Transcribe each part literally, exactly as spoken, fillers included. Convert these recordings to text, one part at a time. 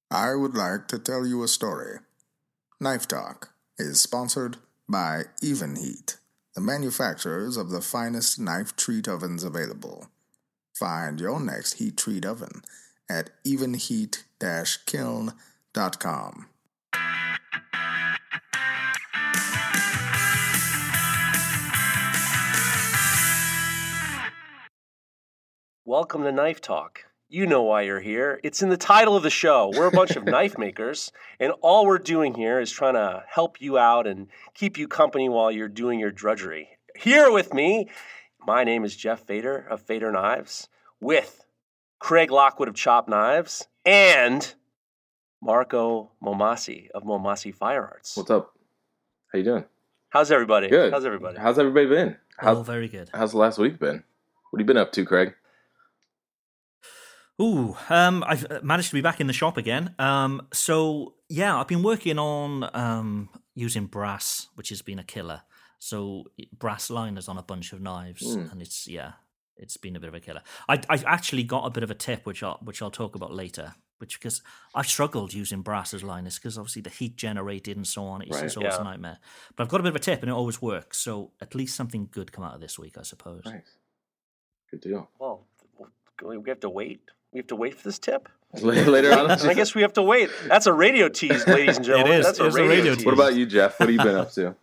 I would like to tell you a story. Knife Talk is sponsored by Evenheat, the manufacturers of the finest knife treat ovens available. Find your next heat treat oven at evenheat dash kiln dot com. Welcome to Knife Talk. You know why you're here. It's in the title of the show. We're a bunch of knife makers, and all we're doing here is trying to help you out and keep you company while you're doing your drudgery. Here with me, my name is Jeff Fader of Fader Knives, with Craig Lockwood of Chop Knives, and Marco Momasi of Momasi Fire Arts. What's up? How you doing? How's everybody? Good. How's everybody? How's everybody been? How's, Oh, very good. How's the last week been? What have you been up to, Craig? Ooh, um, I've managed to be back in the shop again. Um, so yeah, I've been working on um, using brass, which has been a killer. So brass liners on a bunch of knives, Mm. and it's yeah, it's been a bit of a killer. I I actually got a bit of a tip, which I'll which I'll talk about later. Which because I've struggled using brass as liners because obviously the heat generated and so on. It's, Right. it's always Yeah. a nightmare. But I've got a bit of a tip, and it always works. So at least something good come out of this week, I suppose. Nice. Good deal. Well, we have to wait. We have to wait for this tip? Later on. And I guess we have to wait. That's a radio tease, ladies and gentlemen. It is. That's It's a radio tease. What about you, Jeff? What have you been up to?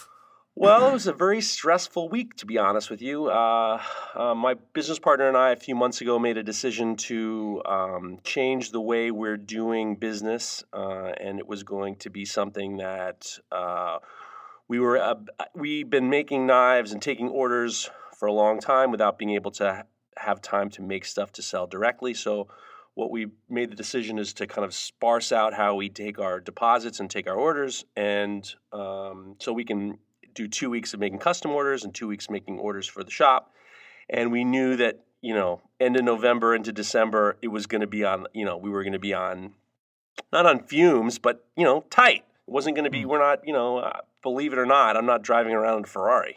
Well, it was a very stressful week, to be honest with you. Uh, uh, my business partner and I, a few months ago, made a decision to um, change the way we're doing business, uh, and it was going to be something that uh, we were. Uh, we've been making knives and taking orders for a long time without being able to have time to make stuff to sell directly. So what we made the decision is to kind of sparse out how we take our deposits and take our orders, and um, so we can do two weeks of making custom orders and two weeks making orders for the shop. And we knew that, you know, end of November into December, it was going to be on, you know, we were going to be on, not on fumes, but, you know, tight. It wasn't going to be, we're not, you know, uh, believe it or not, I'm not driving around in a Ferrari.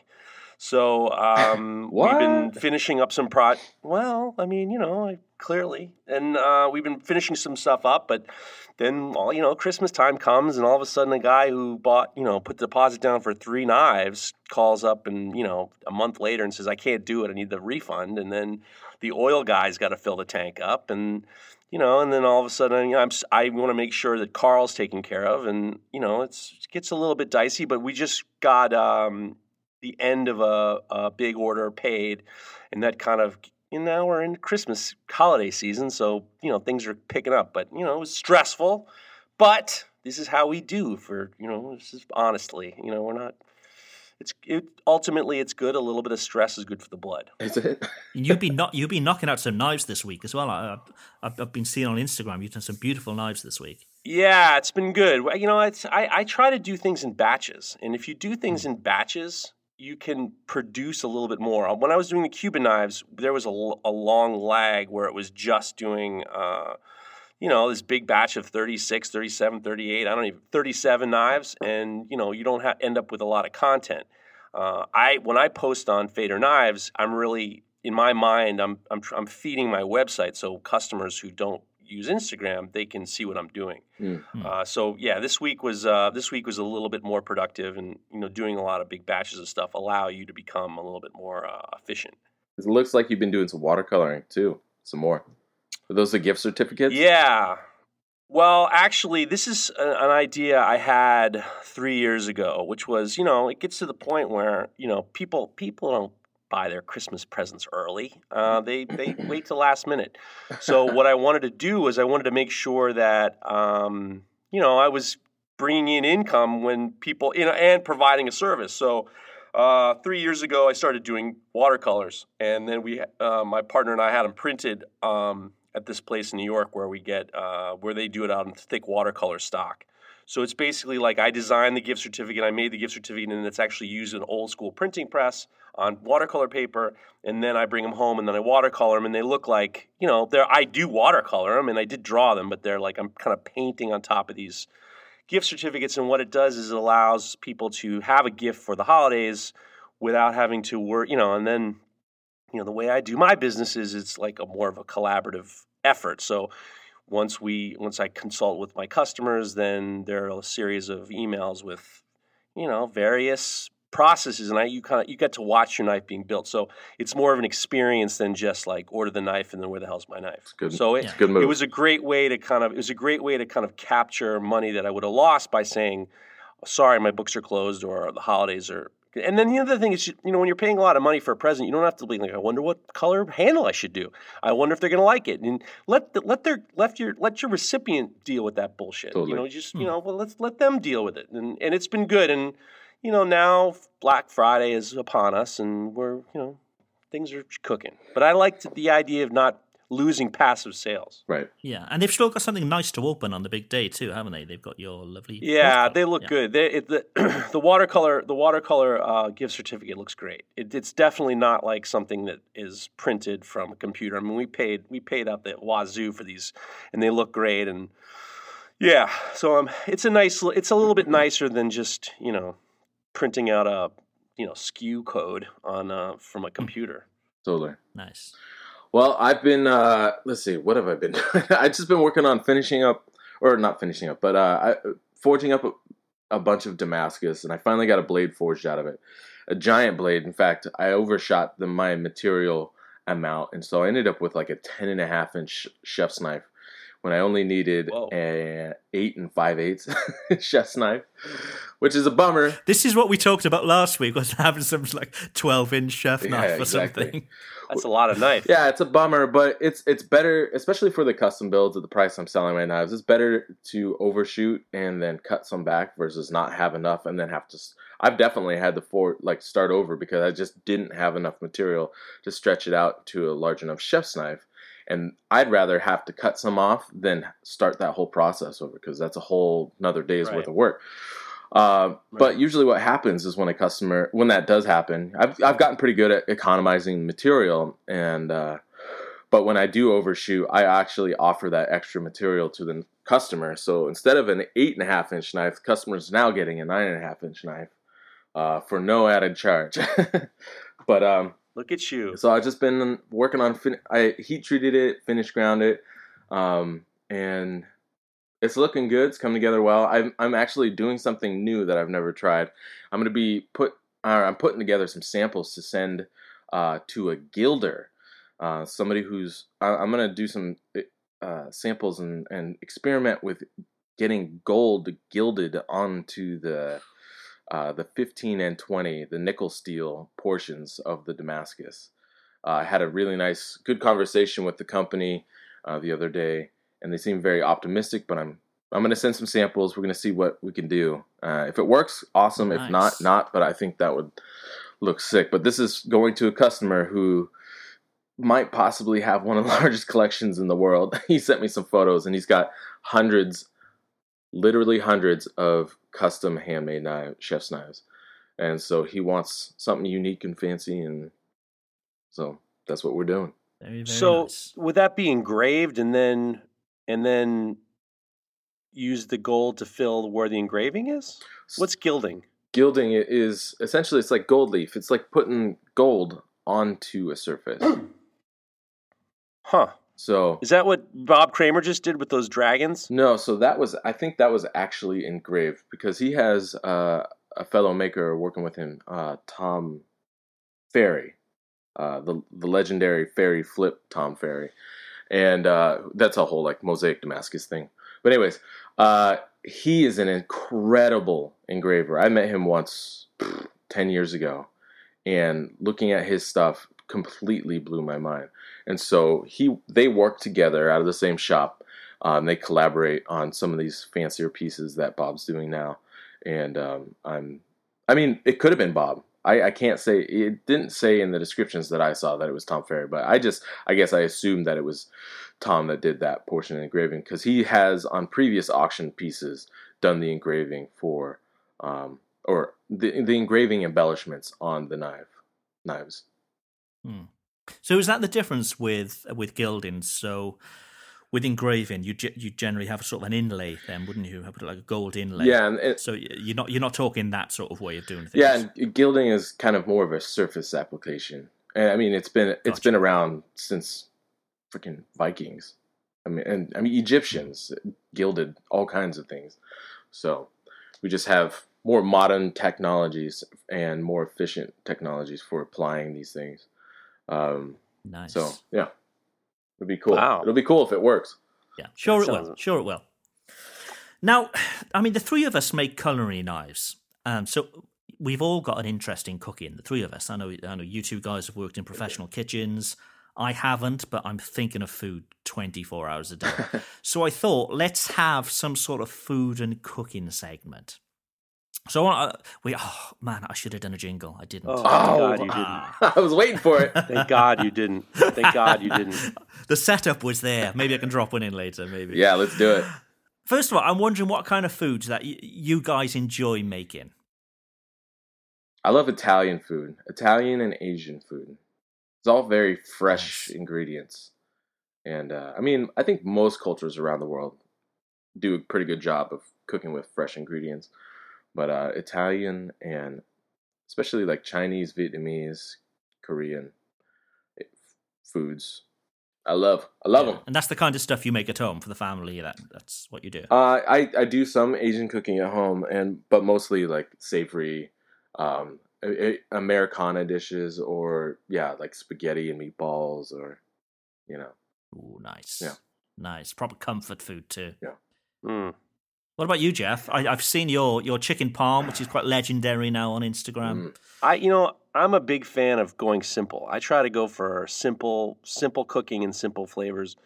So um, we've been finishing up some pro. Well, I mean, you know, I, clearly, and uh, we've been finishing some stuff up. But then, all you know, Christmas time comes, and all of a sudden, a guy who bought, you know, put the deposit down for three knives calls up, and you know, a month later, and says, "I can't do it. I need the refund." And then the oil guy's got to fill the tank up, and you know, and then all of a sudden, you know, I'm, I want to make sure that Carl's taken care of, and you know, it's, it gets a little bit dicey. But we just got. Um, the end of a, a big order paid, and that kind of, you know, we're in Christmas holiday season, so, you know, things are picking up. But, you know, it was stressful, but this is how we do for, you know, this is honestly, you know, we're not, it's, it, ultimately it's good. A little bit of stress is good for the blood. Is it? You've been not, you've been knocking out some knives this week as well. I, I've, I've been seeing on Instagram you've done some beautiful knives this week. Yeah, it's been good. You know, it's I, I try to do things in batches, and if you do things in batches, you can produce a little bit more. When I was doing the Cuban knives, there was a, a long lag where it was just doing, uh, you know, this big batch of thirty-six, thirty-seven, thirty-eight, I don't even, thirty-seven knives, and, you know, you don't ha- end up with a lot of content. Uh, I When I post on Fader Knives, I'm really, in my mind, I'm, I'm, I'm feeding my website so customers who don't use Instagram, they can see what I'm doing. Mm. Uh, so yeah, this week was uh, this week was a little bit more productive, and you know, doing a lot of big batches of stuff allow you to become a little bit more uh, efficient. It looks like you've been doing some watercoloring too. Some more. Are those the gift certificates? Yeah. Well, actually, this is a, an idea I had three years ago, which was, you know, it gets to the point where, you know, people people don't buy their Christmas presents early. Uh, they they wait till last minute. So what I wanted to do was I wanted to make sure that um, you know, I was bringing in income when people, you know, and providing a service. So uh, three years ago, I started doing watercolors, and then we, uh, my partner and I, had them printed um, at this place in New York where we get uh, where they do it out in thick watercolor stock. So it's basically like I designed the gift certificate, I made the gift certificate, and it's actually used in an old school printing press on watercolor paper, and then I bring them home and then I watercolor them, and they look like, you know, they're, I do watercolor them, and I did draw them, but they're like I'm kind of painting on top of these gift certificates, and what it does is it allows people to have a gift for the holidays without having to work, you know, and then, you know, the way I do my business is it's like a more of a collaborative effort. So once we once I consult with my customers, then there are a series of emails with, you know, various processes, and I you kind of you get to watch your knife being built. So it's more of an experience than just like order the knife and then where the hell's my knife. It's good. So it, it's a good move. it was a great way to kind of it was a great way to kind of capture money that I would have lost by saying, sorry, my books are closed or the holidays are. And then the other thing is, you know, when you're paying a lot of money for a present, you don't have to be like, I wonder what color handle I should do. I wonder if they're going to like it. And let the, let their let your let your recipient deal with that bullshit. Totally. You know, just you know, well, let's let them deal with it. And and it's been good. And you know, now Black Friday is upon us, and we're you know, things are cooking. But I liked the idea of not losing passive sales. Right. Yeah, and they've still got something nice to open on the big day too, haven't they? They've got your lovely. Yeah, postcard. they look Yeah. good. They, it, the the watercolor the watercolor uh, gift certificate looks great. It, it's definitely not like something that is printed from a computer. I mean, we paid we paid up the wazoo for these, and they look great. And yeah, so um, it's a nice. It's a little bit nicer than just you know printing out a you know S K U code on uh, from a computer. Totally. Nice. Well, I've been, uh, let's see, what have I been doing? I've just been working on finishing up, or not finishing up, but uh, I, forging up a, a bunch of Damascus, and I finally got a blade forged out of it. A giant blade. In fact, I overshot the, my material amount, and so I ended up with like a ten and a half inch chef's knife when I only needed Whoa. a eight and five eighths chef's knife, which is a bummer. This is what we talked about last week, was having some like twelve inch chef Yeah, knife or exactly. something. That's a lot of knife. Yeah, it's a bummer, but it's it's better, especially for the custom builds at the price I'm selling my knives. It's better to overshoot and then cut some back versus not have enough and then have to. I've definitely had to for like start over because I just didn't have enough material to stretch it out to a large enough chef's knife, and I'd rather have to cut some off than start that whole process over because that's a whole another day's Right. worth of work. Uh, Right. But usually what happens is when a customer, when that does happen, I've I've gotten pretty good at economizing material, and uh, but when I do overshoot, I actually offer that extra material to the customer. So instead of an eight and a half inch knife, the customer's now getting a nine and a half inch knife uh, for no added charge. But um, Look at you. so I've just been working on. Fin- I heat treated it, finish ground it, um, and it's looking good. It's coming together well. I'm I'm actually doing something new that I've never tried. I'm going to be put. Uh, I'm putting together some samples to send uh, to a gilder, uh, somebody who's. I, I'm going to do some uh, samples and and experiment with getting gold gilded onto the uh, the fifteen and twenty, the nickel steel portions of the Damascus. Uh, I had a really nice, good conversation with the company uh, the other day. And they seem very optimistic, but I'm I'm going to send some samples. We're going to see what we can do. Uh, if it works, awesome. Nice. If not, not. But I think that would look sick. But this is going to a customer who might possibly have one of the largest collections in the world. He sent me some photos, and he's got hundreds, literally hundreds of custom handmade knife, chef's knives. And so he wants something unique and fancy, and so that's what we're doing. Very, very So nice. would that be engraved and then and then use the gold to fill where the engraving is? What's gilding? Gilding is essentially, it's like gold leaf. It's like putting gold onto a surface. Huh. So Is that what Bob Kramer just did with those dragons? no, so that was, I think that was actually engraved because he has uh, a fellow maker working with him, uh, Tom Ferry, uh, the the legendary Ferry Flip Tom Ferry, and uh, that's a whole like mosaic Damascus thing. But anyways, uh, he is an incredible engraver. I met him once ten years ago, and looking at his stuff completely blew my mind. And so he they work together out of the same shop. Um, they collaborate on some of these fancier pieces that Bob's doing now. And um, I'm, I mean, it could have been Bob. I, I can't say, it didn't say in the descriptions that I saw that it was Tom Ferry, but I just, I guess I assumed that it was Tom that did that portion of the engraving because he has on previous auction pieces done the engraving for, um, or the the engraving embellishments on the knife knives. Hmm. So is that the difference with with gilding? So with engraving, you ge- you generally have sort of an inlay, then, wouldn't you? Have like a gold inlay. Yeah, and it, So you're not you're not talking that sort of way of doing things. yeah, and gilding is kind of more of a surface application. And I mean, it's been it's Gotcha. been around since freaking Vikings. I mean, and I mean, Egyptians gilded all kinds of things. So we just have more modern technologies and more efficient technologies for applying these things. Um, nice. So yeah, it'll be cool. Wow. It'll be cool if it works. Yeah, sure it sounds- will. Sure it will. Now, I mean, the three of us make culinary knives, um, so we've all got an interest in cooking. The three of us. I know. I know you two guys have worked in professional kitchens. I haven't, but I'm thinking of food twenty-four hours a day. So I thought, let's have some sort of food and cooking segment. So uh, we, oh man, I should have done a jingle. I didn't. Oh, thank God you didn't. I was waiting for it. Thank God you didn't. Thank God you didn't. The setup was there. Maybe I can drop one in later. Maybe. Yeah, let's do it. First of all, I'm wondering what kind of foods that y- you guys enjoy making. I love Italian food, Italian and Asian food. It's all very fresh Nice. ingredients. And uh, I mean, I think most cultures around the world do a pretty good job of cooking with fresh ingredients. But uh, Italian and especially like Chinese, Vietnamese, Korean eh, foods, I love. I love them. And that's the kind of stuff you make at home for the family. That that's what you do. Uh, I I do some Asian cooking at home, and but mostly like savory, um, a- a- Americana dishes, or yeah, like spaghetti and meatballs, or you know. Ooh, nice. Yeah. Nice. Proper comfort food too. Mm. What about you, Jeff? I, I've seen your your chicken palm, which is quite legendary now on Instagram. Mm. I, you know, I'm a big fan of going simple. I try to go for simple, simple cooking and simple flavors.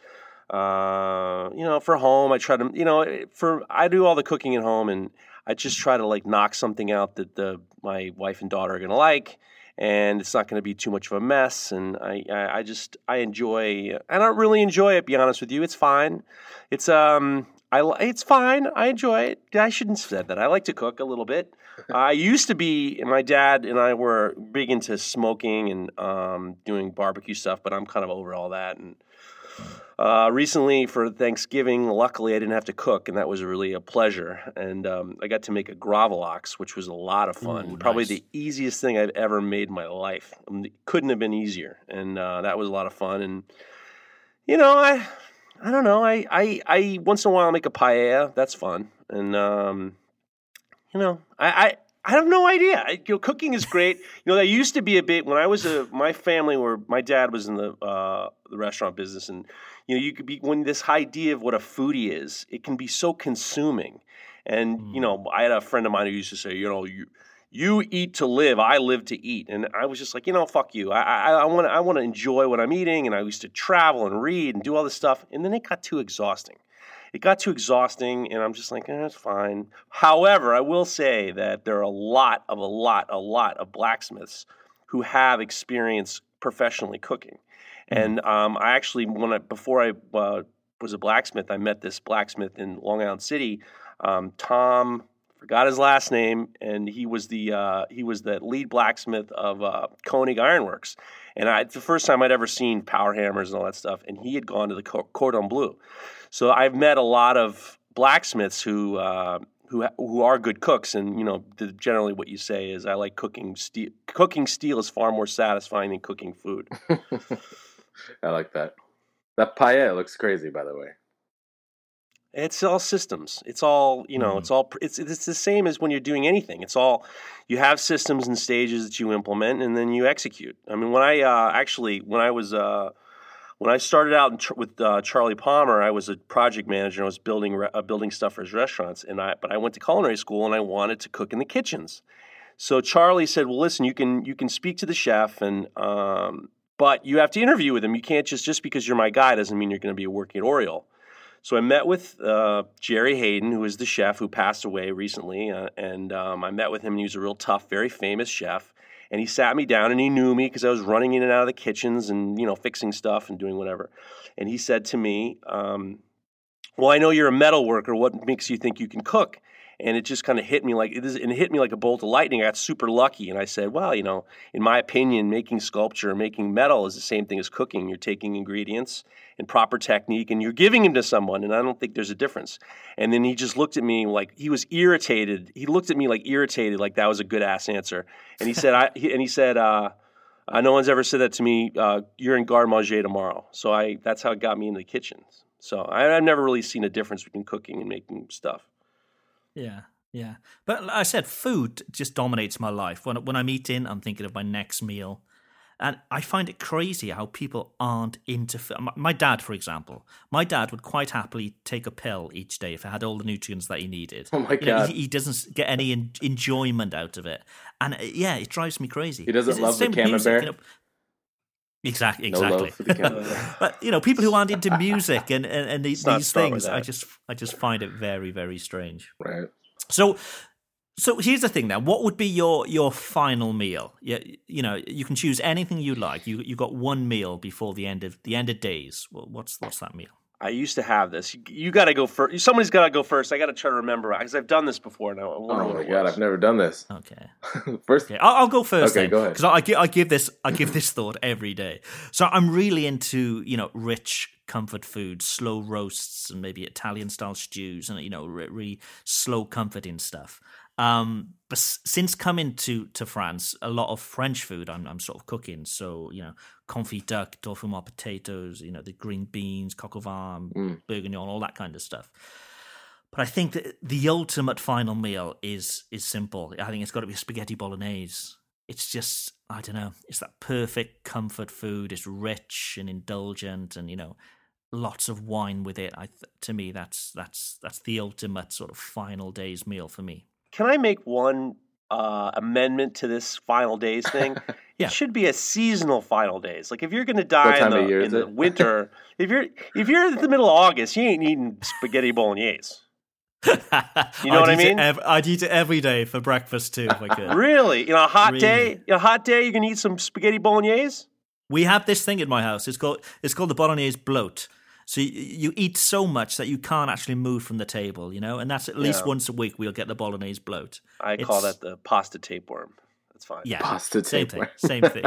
Uh, you know, for home, I try to, you know, for I do all the cooking at home, and I just try to like knock something out that the my wife and daughter are gonna like, and it's not gonna be too much of a mess. And I, I, I just I enjoy. I don't really enjoy it. Be honest with you, it's fine. It's um. I li- it's fine. I enjoy it. I shouldn't have said that. I like to cook a little bit. I used to be. My dad and I were big into smoking and um, doing barbecue stuff, but I'm kind of over all that. And uh, recently, for Thanksgiving, luckily I didn't have to cook, and that was really a pleasure. And um, I got to make a gravlax, which was a lot of fun. Ooh, Probably nice. the easiest thing I've ever made in my life. I mean, it couldn't have been easier, and uh, that was a lot of fun. And you know, I. I don't know. I, I, I once in a while make a paella. That's fun. And, um, you know, I, I, I have no idea. I, you know, cooking is great. You know, there used to be a bit when I was a, my family were, my dad was in the, uh, the restaurant business. And, you know, you could be, when this idea of what a foodie is, it can be so consuming. And, you know, I had a friend of mine who used to say, you know, you, you eat to live, I live to eat. And I was just like, you know, fuck you. I I, I want to I want to enjoy what I'm eating. And I used to travel and read and do all this stuff. And then it got too exhausting. It got too exhausting, and I'm just like, eh, it's fine. However, I will say that there are a lot of, a lot, a lot of blacksmiths who have experience professionally cooking. And um, I actually, when I, before I uh, was a blacksmith, I met this blacksmith in Long Island City, um, Tom... Forgot his last name, and he was the uh, he was the lead blacksmith of uh, Koenig Ironworks. And I, it's the first time I'd ever seen power hammers and all that stuff. And he had gone to the Cordon Bleu. So I've met a lot of blacksmiths who uh, who who are good cooks. And you know, the, generally what you say is, I like cooking steel. Cooking steel is far more satisfying than cooking food. I like that. That paella looks crazy, by the way. It's all systems. It's all, you know, Mm. it's all, it's it's the same as when you're doing anything. It's all, you have systems and stages that you implement, and then you execute. I mean, when I uh, actually, when I was, uh, when I started out in tr- with uh, Charlie Palmer, I was a project manager. I was building re- uh, building stuff for his restaurants, and I, but I went to culinary school, and I wanted to cook in the kitchens. So Charlie said, well, listen, you can you can speak to the chef, and um, but you have to interview with him. You can't just, just because you're my guy doesn't mean you're going to be working at Oriole. So I met with uh, Jerry Hayden, who is the chef who passed away recently, uh, and um, I met with him, and he was a real tough, very famous chef. And he sat me down, and he knew me because I was running in and out of the kitchens and, you know, fixing stuff and doing whatever. And he said to me, um, well, I know you're a metal worker. What makes you think you can cook? And it just kind of hit me like it, is, and it hit me like a bolt of lightning. I got super lucky, and I said, well, you know, in my opinion, making sculpture, making metal is the same thing as cooking. You're taking ingredients and proper technique, and you're giving them to someone, and I don't think there's a difference. And then he just looked at me like he was irritated. He looked at me like irritated, like that was a good ass answer. And he said, I he, and he said, uh, uh, no one's ever said that to me. Uh, you're in garde manger tomorrow. So I that's how it got me into the kitchens. So I, I've never really seen a difference between cooking and making stuff. Yeah, yeah. But like I said, food just dominates my life. When when I'm eating, I'm thinking of my next meal. And I find it crazy how people aren't into food. My, my dad, for example, my dad would quite happily take a pill each day if it had all the nutrients that he needed. Oh my You know, God. he, he doesn't get any en- enjoyment out of it. And uh, yeah, it drives me crazy. He doesn't It's- love it's the same with music, camembert? you know. Exactly, No exactly. love for the camembert. But you know, people who aren't into music and and, and these, Let's not these start with things, I that. just I just find it very very strange. Right. So, so here's the thing. Now, what would be your your final meal? You, you know, you can choose anything you like. You you got one meal before the end of the end of days. Well, what's what's that meal? I used to have this. You, you got to go first. Somebody's got to go first. I got to try to remember because I've done this before now. I wonder Oh what my it God, was. I've never done this. Okay. First, Okay, I'll, I'll go first. Okay, then, go ahead. Because I, give I give this I give this thought every day. So I'm really into you know rich comfort foods, slow roasts, and maybe Italian style stews, and you know re- really slow comforting stuff. Um, but s- since coming to, to France, a lot of French food I'm I'm sort of cooking. So you know, confit duck, dauphinoise potatoes, you know, the green beans, coq au vin, Mm. bourguignon, all that kind of stuff. But I think that the ultimate final meal is is simple. I think it's got to be spaghetti bolognese. It's just I don't know. It's that perfect comfort food. It's rich and indulgent, and you know, lots of wine with it. I th- to me, that's that's that's the ultimate sort of final day's meal for me. Can I make one uh, amendment to this final days thing? Yeah. It should be a seasonal final days. Like if you're going to die in time the, of year in is the it? winter, if you're if you're in the middle of August, you ain't eating spaghetti bolognese. You know what I mean? Ev- I'd eat it every day for breakfast too, if I could. Really? You know, a hot Really? day, you know, a hot day, you're going to eat some spaghetti bolognese? We have this thing in my house. It's called it's called the bolognese bloat. So you, you eat so much that you can't actually move from the table, you know, and that's at least Yeah. once a week we'll get the bolognese bloat. I call It's- that the pasta tapeworm. That's fine. Yeah, Pasta same thing, tapeworm. same thing.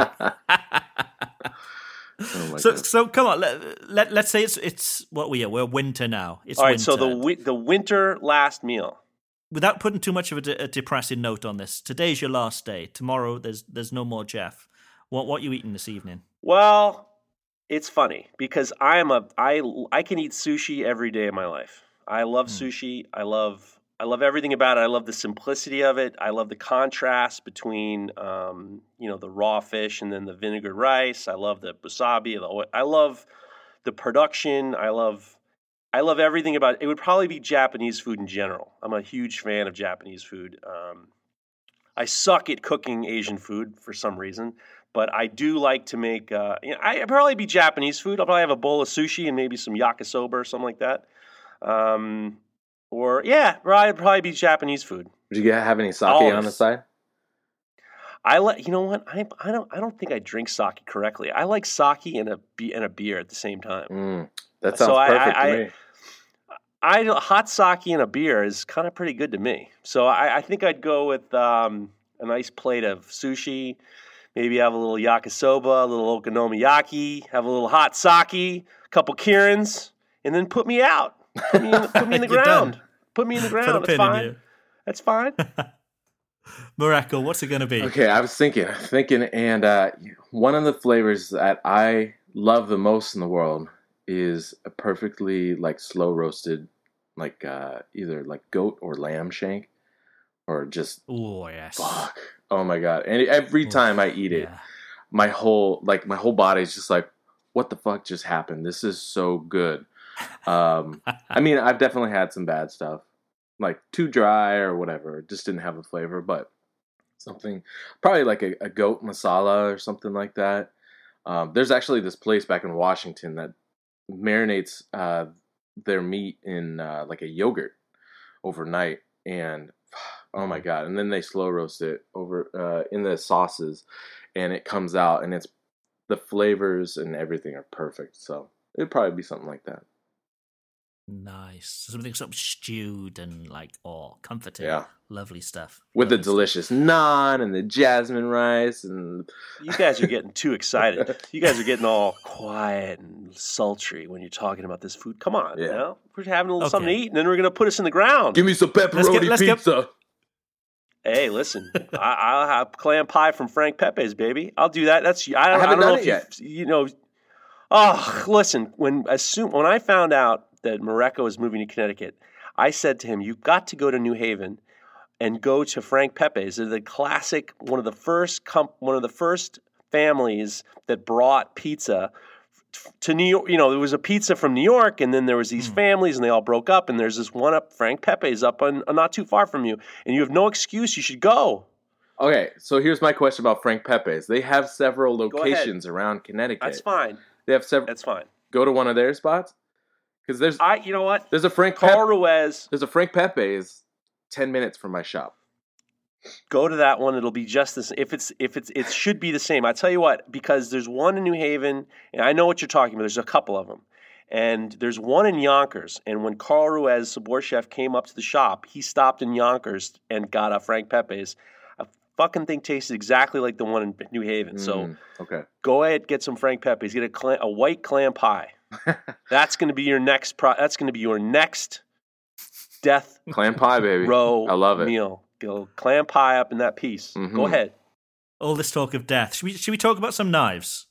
Oh my so God. so come on, let, let let's say it's it's what we are. We're winter now. It's All right, winter. so the wi- the winter last meal. Without putting too much of a, de- a depressing note on this, today's your last day. Tomorrow there's there's no more Jeff. What what you eating this evening? Well, it's funny because I am a I I can eat sushi every day of my life. I love Hmm. sushi. I love I love everything about it. I love the simplicity of it. I love the contrast between um, you know the raw fish and then the vinegared rice. I love the wasabi. The oil. I love the production. I love I love everything about it. It would probably be Japanese food in general. I'm a huge fan of Japanese food. Um, I suck at cooking Asian food for some reason, but I do like to make. Uh, you know, I it'd probably be Japanese food. I'll probably have a bowl of sushi and maybe some yakisoba or something like that. Um, or yeah, it'd probably be Japanese food. Did you get- have any sake Always. on the side? I like. You know what? I I don't I don't think I drink sake correctly. I like sake and a be- and a beer at the same time. Mm, that So sounds I- perfect I- to I- me. I hot sake and a beer is kind of pretty good to me. So I, I think I'd go with um, a nice plate of sushi. Maybe have a little yakisoba, a little okonomiyaki, have a little hot sake, a couple Kirins, and then put me out. Put me in, put me in the You're ground. done. Put me in the Put a ground. That's pin in fine. you. That's fine. Morocco, what's it going to be? Okay, I was thinking, thinking, and uh, one of the flavors that I love the most in the world is a perfectly like slow roasted, like uh, either like goat or lamb shank, or just Oh yes. fuck. Oh my God! And every time I eat it, Yeah. my whole like my whole body is just like, what the fuck just happened? This is so good. Um, I mean, I've definitely had some bad stuff, like too dry or whatever. It just didn't have a flavor, but something probably like a, a goat masala or something like that. Um, there's actually this place back in Washington that marinates uh, their meat in uh, like a yogurt overnight, and oh my God! And then they slow roast it over uh, in the sauces, and it comes out, and it's the flavors and everything are perfect. So it'd probably be something like that. Nice. Something sort of stewed and like oh comforting. Yeah. Lovely stuff. With the Lovely stuff. delicious naan and the jasmine rice and You guys are getting too excited. You guys are getting all quiet and sultry when you're talking about this food. Come on, Yeah. you know? We're having a little Okay. something to eat, and then we're going to put us in the ground. give me some pepperoni let's get- pizza. Hey, listen, I, I'll have clam pie from Frank Pepe's, baby. I'll do that. That's I don't, I haven't don't know done if it yet. you you know. Oh, listen, when as soon when I found out that Mareko is moving to Connecticut, I said to him, "You've got to go to New Haven and go to Frank Pepe's. They're the classic, one of the first, comp, one of the first families that brought pizza to New York. You know, there was a pizza from New York, and then there was these mm. families, and they all broke up. And there's this one up, Frank Pepe's, up on, uh, not too far from you, and you have no excuse. You should go." Okay, so here's my question about Frank Pepe's. They have several locations around Connecticut. That's fine. They have several. That's fine. Go to one of their spots, because there's. I. You know what? There's a Frank. Carl Pep- Ruiz. There's a Frank Pepe's ten minutes from my shop. Go to that one. It'll be just this. If it's if it's it should be the same. I tell you what, because there's one in New Haven, and I know what you're talking about. There's a couple of them, and there's one in Yonkers. And when Carl Ruiz, Sabor Chef, came up to the shop, he stopped in Yonkers and got a Frank Pepe's. A fucking thing tasted exactly like the one in New Haven. Mm, so okay, go ahead, get some Frank Pepe's. Get a clam, a white clam pie. That's going to be your next. Pro, that's going to be your next death clam pie, baby. Row I love it. Meal. Go clam pie up in that piece. Mm-hmm. Go ahead. All this talk of death. Should we, should we talk about some knives?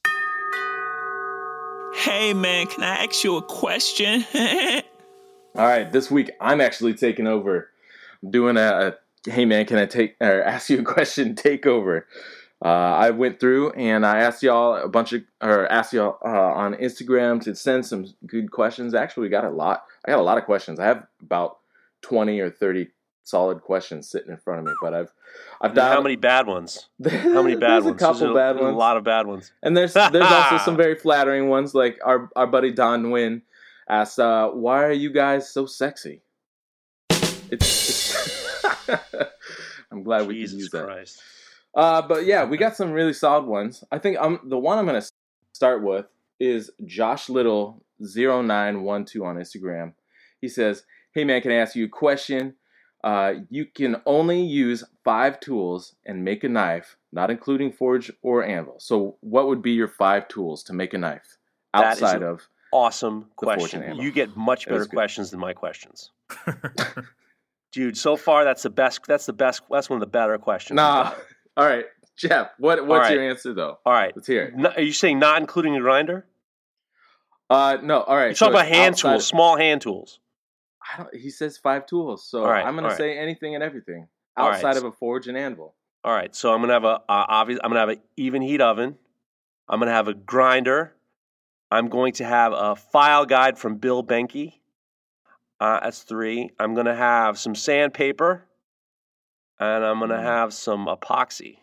Hey, man, can I ask you a question? All right, this week I'm actually taking over. I'm doing a, a hey, man, can I take or ask you a question takeover? Uh, I went through and I asked y'all a bunch of, or asked y'all uh, on Instagram to send some good questions. Actually, we got a lot. I got a lot of questions. I have about twenty or thirty solid questions sitting in front of me, but I've I've done how many bad ones? How many bad there's ones? A couple there's bad a, ones. A lot of bad ones. And there's there's also some very flattering ones. Like our our buddy Don Nguyen asks, uh, "Why are you guys so sexy?" It's, it's I'm glad we Jesus could use that. Christ. Uh, but yeah, we got some really solid ones. I think um the one I'm gonna start with is Josh Little zero nine one two on Instagram. He says, "Hey man, can I ask you a question? Uh, you can only use five tools and make a knife, not including forge or anvil. So what would be your five tools to make a knife outside of awesome the forge question? and anvil?" You get much better questions than my questions. Dude, so far that's the best that's the best that's one of the better questions. Nah. All right. Jeff, what what's right. your answer though? All right. Let's hear it. No, are you saying not including a grinder? Uh no, all right. You talk so about hand outside, tools, small hand tools. I don't he says five tools. So right, I'm gonna right. say anything and everything outside right. of a forge and anvil. All right, so I'm gonna have a uh, obvious. I'm gonna have an even heat oven. I'm gonna have a grinder. I'm going to have a file guide from Bill Benke. Uh, that's three. I'm gonna have some sandpaper, and I'm gonna have some epoxy,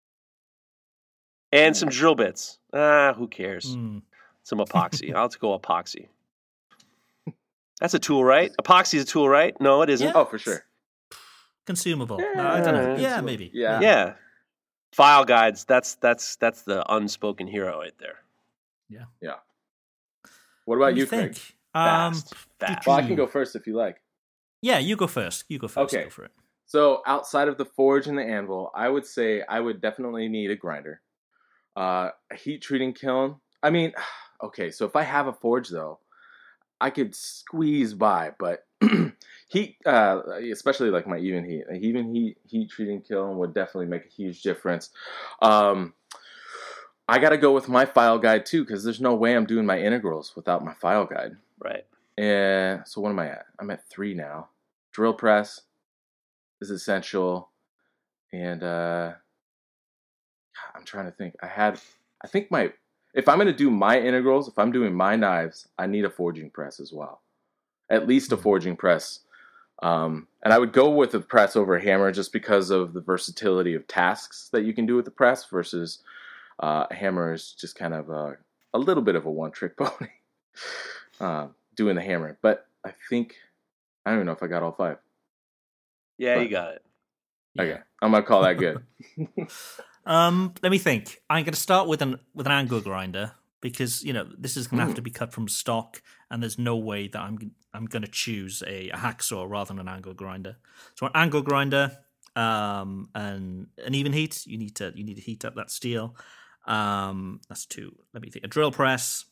and some drill bits. Ah, who cares? Mm. Some epoxy. I'll have to go epoxy. That's a tool, right? Epoxy is a tool, right? No, it isn't. Yeah. Oh, for sure. Consumable. Yeah, no, I don't know. Yeah, maybe. Yeah. Yeah. File guides. That's that's that's the unspoken hero right there. Yeah. Yeah. What about what you, think? Craig? Um, Fast. Fast. Well, I can go first if you like. Yeah, you go first. You go first. Okay. Go for it. So outside of the forge and the anvil, I would say I would definitely need a grinder. Uh, a heat treating kiln. I mean, okay, so if I have a forge though, I could squeeze by, but heat, uh, especially like my even heat, a even heat heat treating kiln would definitely make a huge difference. Um, I got to go with my file guide too, because there's no way I'm doing my integrals without my file guide. Right. And so what am I at? I'm at three now. Drill press is essential, and uh, I'm trying to think. I had, I think my. If I'm going to do my integrals, if I'm doing my knives, I need a forging press as well. At least a forging press. Um, and I would go with a press over a hammer just because of the versatility of tasks that you can do with the press versus uh, a hammer is just kind of a, a little bit of a one-trick pony uh, doing the hammer. But I think, I don't even know if I got all five. Yeah, but, you got it. Okay, Yeah. I'm going to call that good. Um, let me think. I'm going to start with an with an angle grinder because you know this is going to have to be cut from stock, and there's no way that I'm I'm going to choose a, a hacksaw rather than an angle grinder. So an angle grinder, um, and an even heat. You need to you need to heat up that steel. Um, that's two. Let me think. A drill press,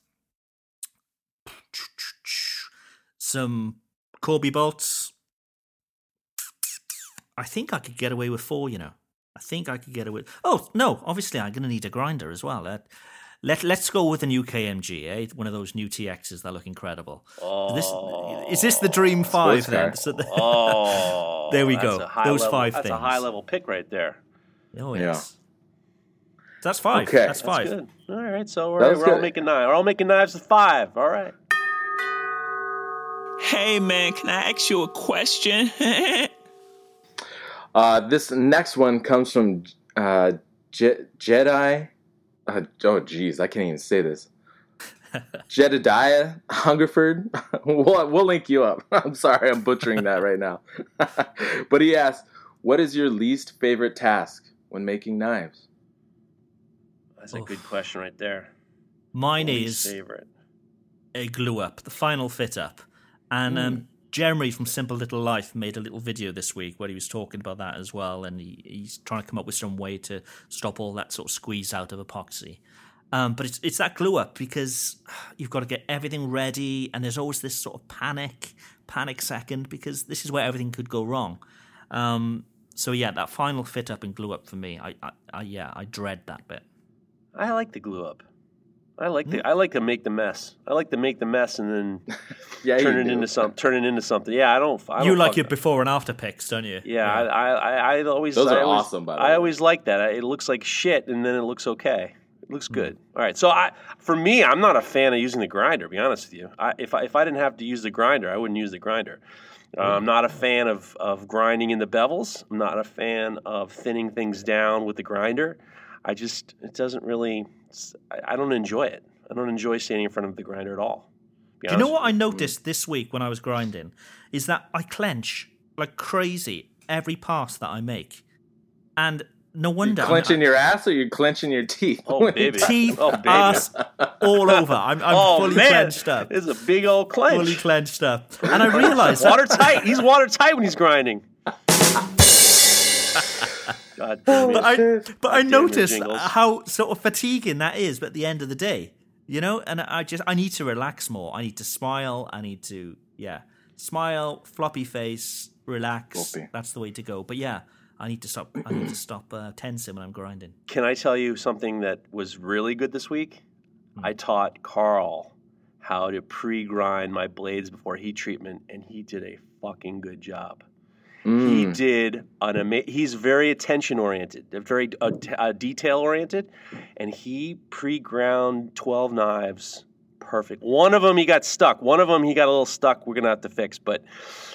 some Corby bolts. I think I could get away with four. You know. I think I could get away. Oh no! Obviously, I'm going to need a grinder as well. Uh, Let Let's go with a new K M G, eh? One of those new T Xs that look incredible. Oh, this, is this the Dream Five then? So the, oh, there we that's go. a high Those level, five that's things. a high level pick right there. Oh Yeah. yes. So that's five. Okay. That's five. That's good. All right, so we're, That was we're all good. making nine. We're all making knives with five. All right. Hey, man, can I ask you a question? Uh, this next one comes from uh, Je- Jedi. Uh, oh, geez, I can't even say this. Jedediah Hungerford. we'll, we'll link you up. I'm sorry, I'm butchering that right now. But he asked, "What is your least favorite task when making knives?" That's a Oof. good question right there. Mine Least is favorite. a glue up, the final fit up. And um, Jeremy from Simple Little Life made a little video this week where he was talking about that as well. And he, he's trying to come up with some way to stop all that sort of squeeze out of epoxy. Um, but it's it's that glue up because you've got to get everything ready. And there's always this sort of panic, panic second because this is where everything could go wrong. Um, so, yeah, that final fit up and glue up for me, I, I, I yeah, I dread that bit. I like the glue up. I like the. I like to make the mess. I like to make the mess and then Yeah, turn you it do. into something. Turn it into something. Yeah, I don't. I don't You like fuck- your before and after pics, don't you? Yeah, I, I, I, I always. Those I are always, awesome, by the I way. always like that. It looks like shit, and then it looks okay. It looks Hmm. good. All right. So I, for me, I'm not a fan of using the grinder. To be honest with you, I, if I, if I didn't have to use the grinder, I wouldn't use the grinder. Uh, I'm not a fan of, of grinding in the bevels. I'm not a fan of thinning things down with the grinder. I just it doesn't really. it's- I, I don't enjoy it. I don't enjoy standing in front of the grinder at all. Be Do you know honest what I with noticed this week when I was grinding? Is that I clench like crazy every pass that I make. And no You wonder. clenching I'm, your ass or you clenching your teeth? Oh, baby. teeth, Oh, baby. ass, all over. I'm, I'm Oh fully man, clenched up. It's a big old clench. Fully clenched up. And I realized that Watertight. He's watertight when he's grinding. God damn it. but I, but I Damn it, noticed Jingles. how sort of fatiguing that is at the end of the day, you know. And I just I need to relax more. I need to smile. I need to yeah, smile, floppy face, relax. Floppy. That's the way to go. But yeah, I need to stop. I need to stop uh, tensing when I'm grinding. Can I tell you something that was really good this week? Hmm. I taught Carl how to pre-grind my blades before heat treatment, and he did a fucking good job. He Mm. did an ama- He's very attention oriented, very uh, t- uh, detail oriented, and he pre-ground twelve knives perfect. One of them he got stuck. One of them he got a little stuck. We're gonna have to fix, but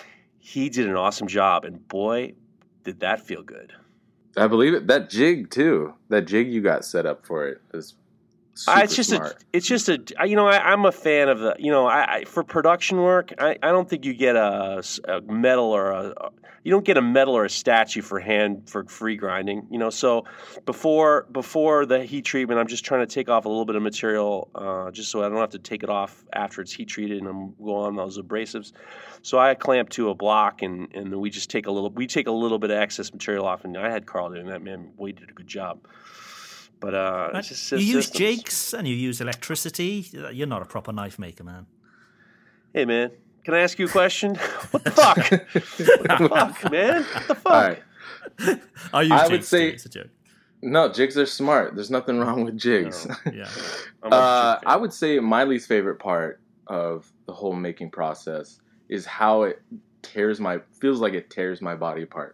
he did an awesome job, and boy, did that feel good. I believe it. That jig too. That jig you got set up for it is super Uh, it's just smart. a, it's just a, I- you know, I, I'm a fan of the, you know, I, I for production work, I, I don't think you get a, s- a medal or a, a- you don't get a medal or a statue for hand for free grinding, you know. So before before the heat treatment, I'm just trying to take off a little bit of material, uh, just so I don't have to take it off after it's heat treated and I'm going on those abrasives. So I clamp to a block and and then we just take a little, we take a little bit of excess material off, and I had Carl doing that. Man, we did a good job. But uh, it's just you use systems. jigs and you use electricity. You're not a proper knife maker, man. Hey, man, can I ask you a question? What the fuck? What the fuck, man? What the fuck? All right. I use I jigs would say- too, it's a joke. No, jigs are smart. There's nothing wrong with jigs. No. Yeah. I'm a Uh, jig fan. I would say my least favorite part of the whole making process is how it tears my feels like it tears my body apart.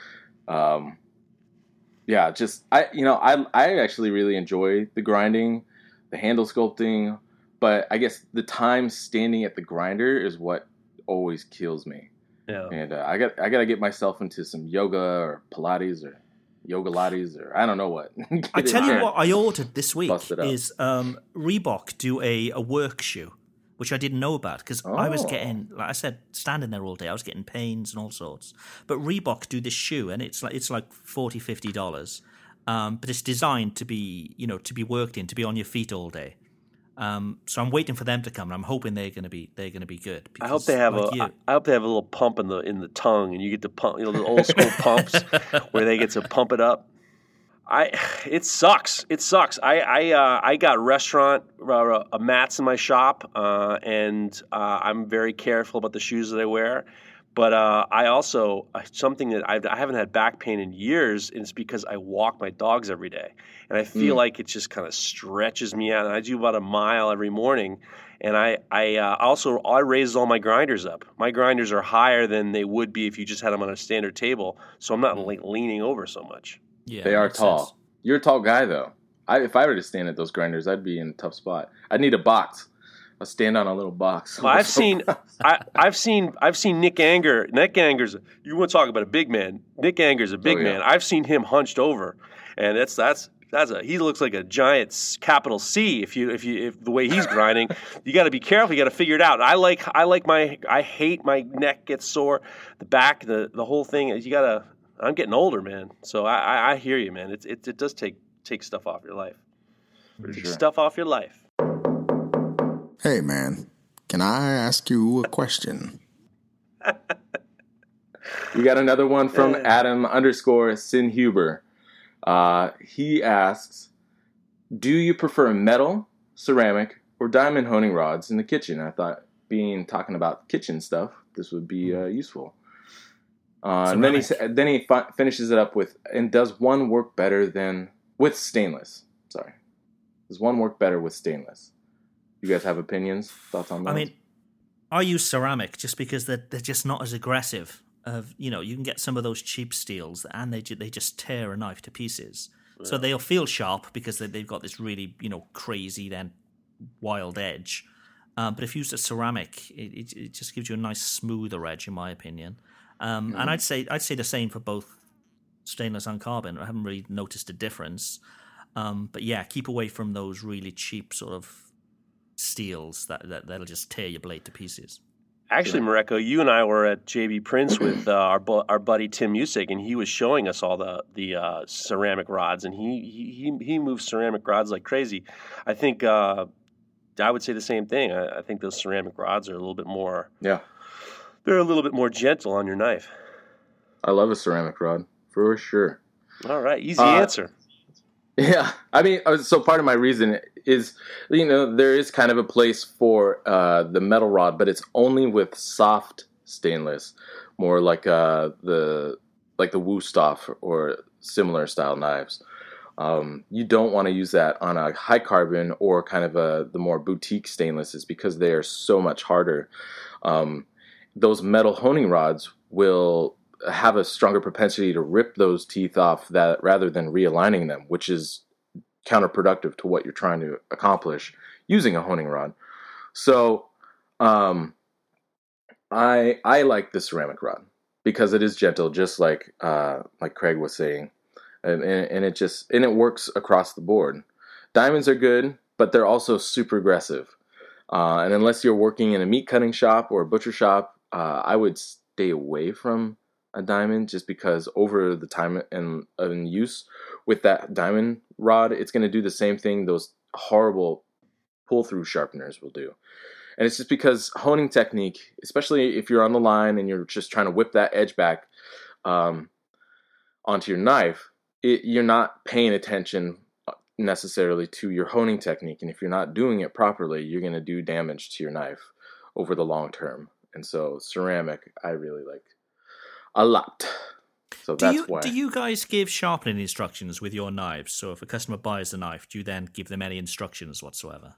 Um, yeah, just I you know I I actually really enjoy the grinding, the handle sculpting, but I guess the time standing at the grinder is what always kills me. Yeah. And uh, I got I got to get myself into some yoga or Pilates or yoga lattes or I don't know what. I Get tell in you there. what I ordered this week Bust it up. is um, Reebok do a, a work shoe, which I didn't know about because I was Oh. getting, like I said, standing there all day. I was getting pains and all sorts. But Reebok do this shoe, and it's like it's like forty dollars, fifty dollars. Um, but it's designed to be, you know, to be worked in, to be on your feet all day. Um, so I'm waiting for them to come, and I'm hoping they're going to be they're going to be good. I hope because, they have like a. you- I I hope they have a little pump in the in the tongue, and you get to pump, you know, the old school pumps where they get to pump it up. I it sucks. It sucks. I I uh, I got restaurant uh, uh, mats in my shop, uh, and uh, I'm very careful about the shoes that I wear. But uh, I also something that I've, I haven't had back pain in years, and it's because I walk my dogs every day, and I feel Mm. like it just kind of stretches me out. And I do about a mile every morning, and I I uh, also I raise all my grinders up. My grinders are higher than they would be if you just had them on a standard table, so I'm not like leaning over so much. Yeah, They are makes tall. sense. You're a tall guy, though. I, if I were to stand at those grinders, I'd be in a tough spot. I'd need a box. I'll stand on a little box. Well, I've seen, I, I've seen, I've seen Nick Anger. Nick Anger's. You want to talk about a big man? Nick Anger's a big Oh, yeah. man. I've seen him hunched over, and that's that's that's a. He looks like a giant s- capital C. If you if you if the way he's grinding, you got to be careful. You got to figure it out. I like I like my. I hate my neck gets sore, the back, the the whole thing. You got to. I'm getting older, man. So I I, I hear you, man. It, it it does take take stuff off your life. For Take sure. stuff off your life. Hey, man, can I ask you a question? We got another one from Adam underscore Sin Huber. Uh, he asks, do you prefer metal, ceramic, or diamond honing rods in the kitchen? I thought being talking about kitchen stuff, this would be uh, useful. Uh, and then he sa- then he fi- finishes it up with, and does one work better than with stainless? Sorry, does one work better with stainless? You guys have opinions, thoughts on that? I mean, I use ceramic just because they're they're just not as aggressive. Of you know, you can get some of those cheap steels, and they ju- they just tear a knife to pieces. Yeah. So they'll feel sharp because they, they've got this really you know crazy then wild edge. Um, but if you use a ceramic, it, it it just gives you a nice smoother edge, in my opinion. Um, mm. And I'd say I'd say the same for both stainless and carbon. I haven't really noticed a difference. Um, but yeah, keep away from those really cheap sort of steels that, that that'll just tear your blade to pieces. Actually, Mareko, you and I were at J B Prince with uh, our bu- our buddy Tim Musick, and he was showing us all the the uh, ceramic rods, and he he he moves ceramic rods like crazy. I think uh, I would say the same thing. I, I think those ceramic rods are a little bit more. Yeah, they're a little bit more gentle on your knife. I love a ceramic rod for sure. All right, easy uh, answer. Yeah, I mean, so part of my reason is, you know, there is kind of a place for uh, the metal rod, but it's only with soft stainless, more like uh, the like the Wusthof or similar style knives. Um, you don't want to use that on a high carbon or kind of a the more boutique stainlesses because they are so much harder. Um, those metal honing rods will have a stronger propensity to rip those teeth off that rather than realigning them, which is counterproductive to what you're trying to accomplish using a honing rod. So um, I I like the ceramic rod because it is gentle, just like uh, like Craig was saying, and, and it just and it works across the board. Diamonds are good, but they're also super aggressive. Uh, and unless you're working in a meat cutting shop or a butcher shop, uh, I would stay away from a diamond just because over the time and in use with that diamond rod, it's going to do the same thing those horrible pull-through sharpeners will do. And it's just because honing technique, especially if you're on the line and you're just trying to whip that edge back um, onto your knife, it, you're not paying attention necessarily to your honing technique. And if you're not doing it properly, you're going to do damage to your knife over the long term. And so ceramic, I really like a lot. So do that's you, why. Do you guys give sharpening instructions with your knives? So if a customer buys a knife, do you then give them any instructions whatsoever?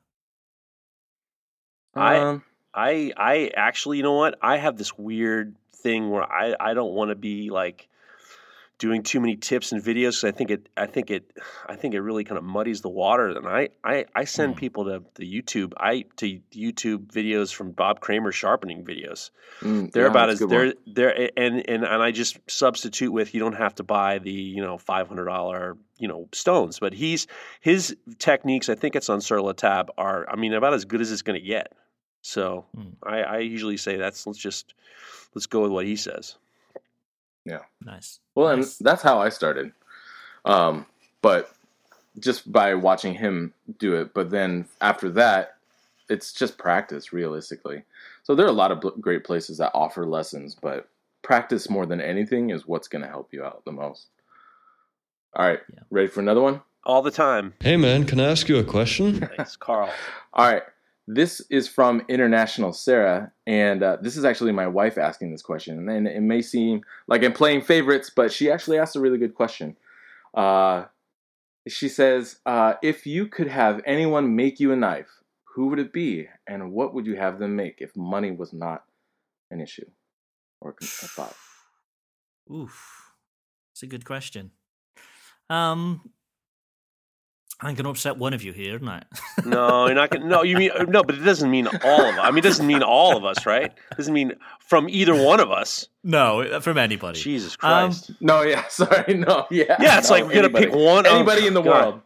Um, I, I, I actually, you know what? I have this weird thing where I, I don't want to be like doing too many tips and videos because I think it, I think it, I think it really kind of muddies the water. And I, I, I send mm. people to the YouTube, I to YouTube videos from Bob Kramer sharpening videos. Mm, they're yeah, about as they're one. they're and, and and I just substitute with you don't have to buy the you know five hundred dollar you know stones, but he's his techniques. I think it's on Sur La Table are I mean about as good as it's going to get. So mm. I, I usually say that's let's just let's go with what he says. Yeah. Nice. Well, nice. and that's how I started. Um, but just by watching him do it. But then after that, it's just practice, realistically. So there are a lot of great places that offer lessons, but practice more than anything is what's going to help you out the most. All right. Yeah. Ready for another one? All the time. Hey, man, can I ask you a question? Thanks, Carl. All right. this is from International Sarah, and uh, this is actually my wife asking this question. And it may seem like I'm playing favorites, but she actually asked a really good question. Uh, she says, uh, if you could have anyone make you a knife, who would it be? And what would you have them make if money was not an issue or a thought? Oof. It's a good question. Um, I'm going to upset one of you here, isn't I? No, you're not going to. No, you mean, no, but it doesn't mean all of us. I mean, it doesn't mean all of us, right? It doesn't mean from either one of us. No, from anybody. Jesus Christ. Um, no, yeah, sorry, no, yeah. Yeah, it's no, like we're going to pick one. Anybody oh, in the God. world.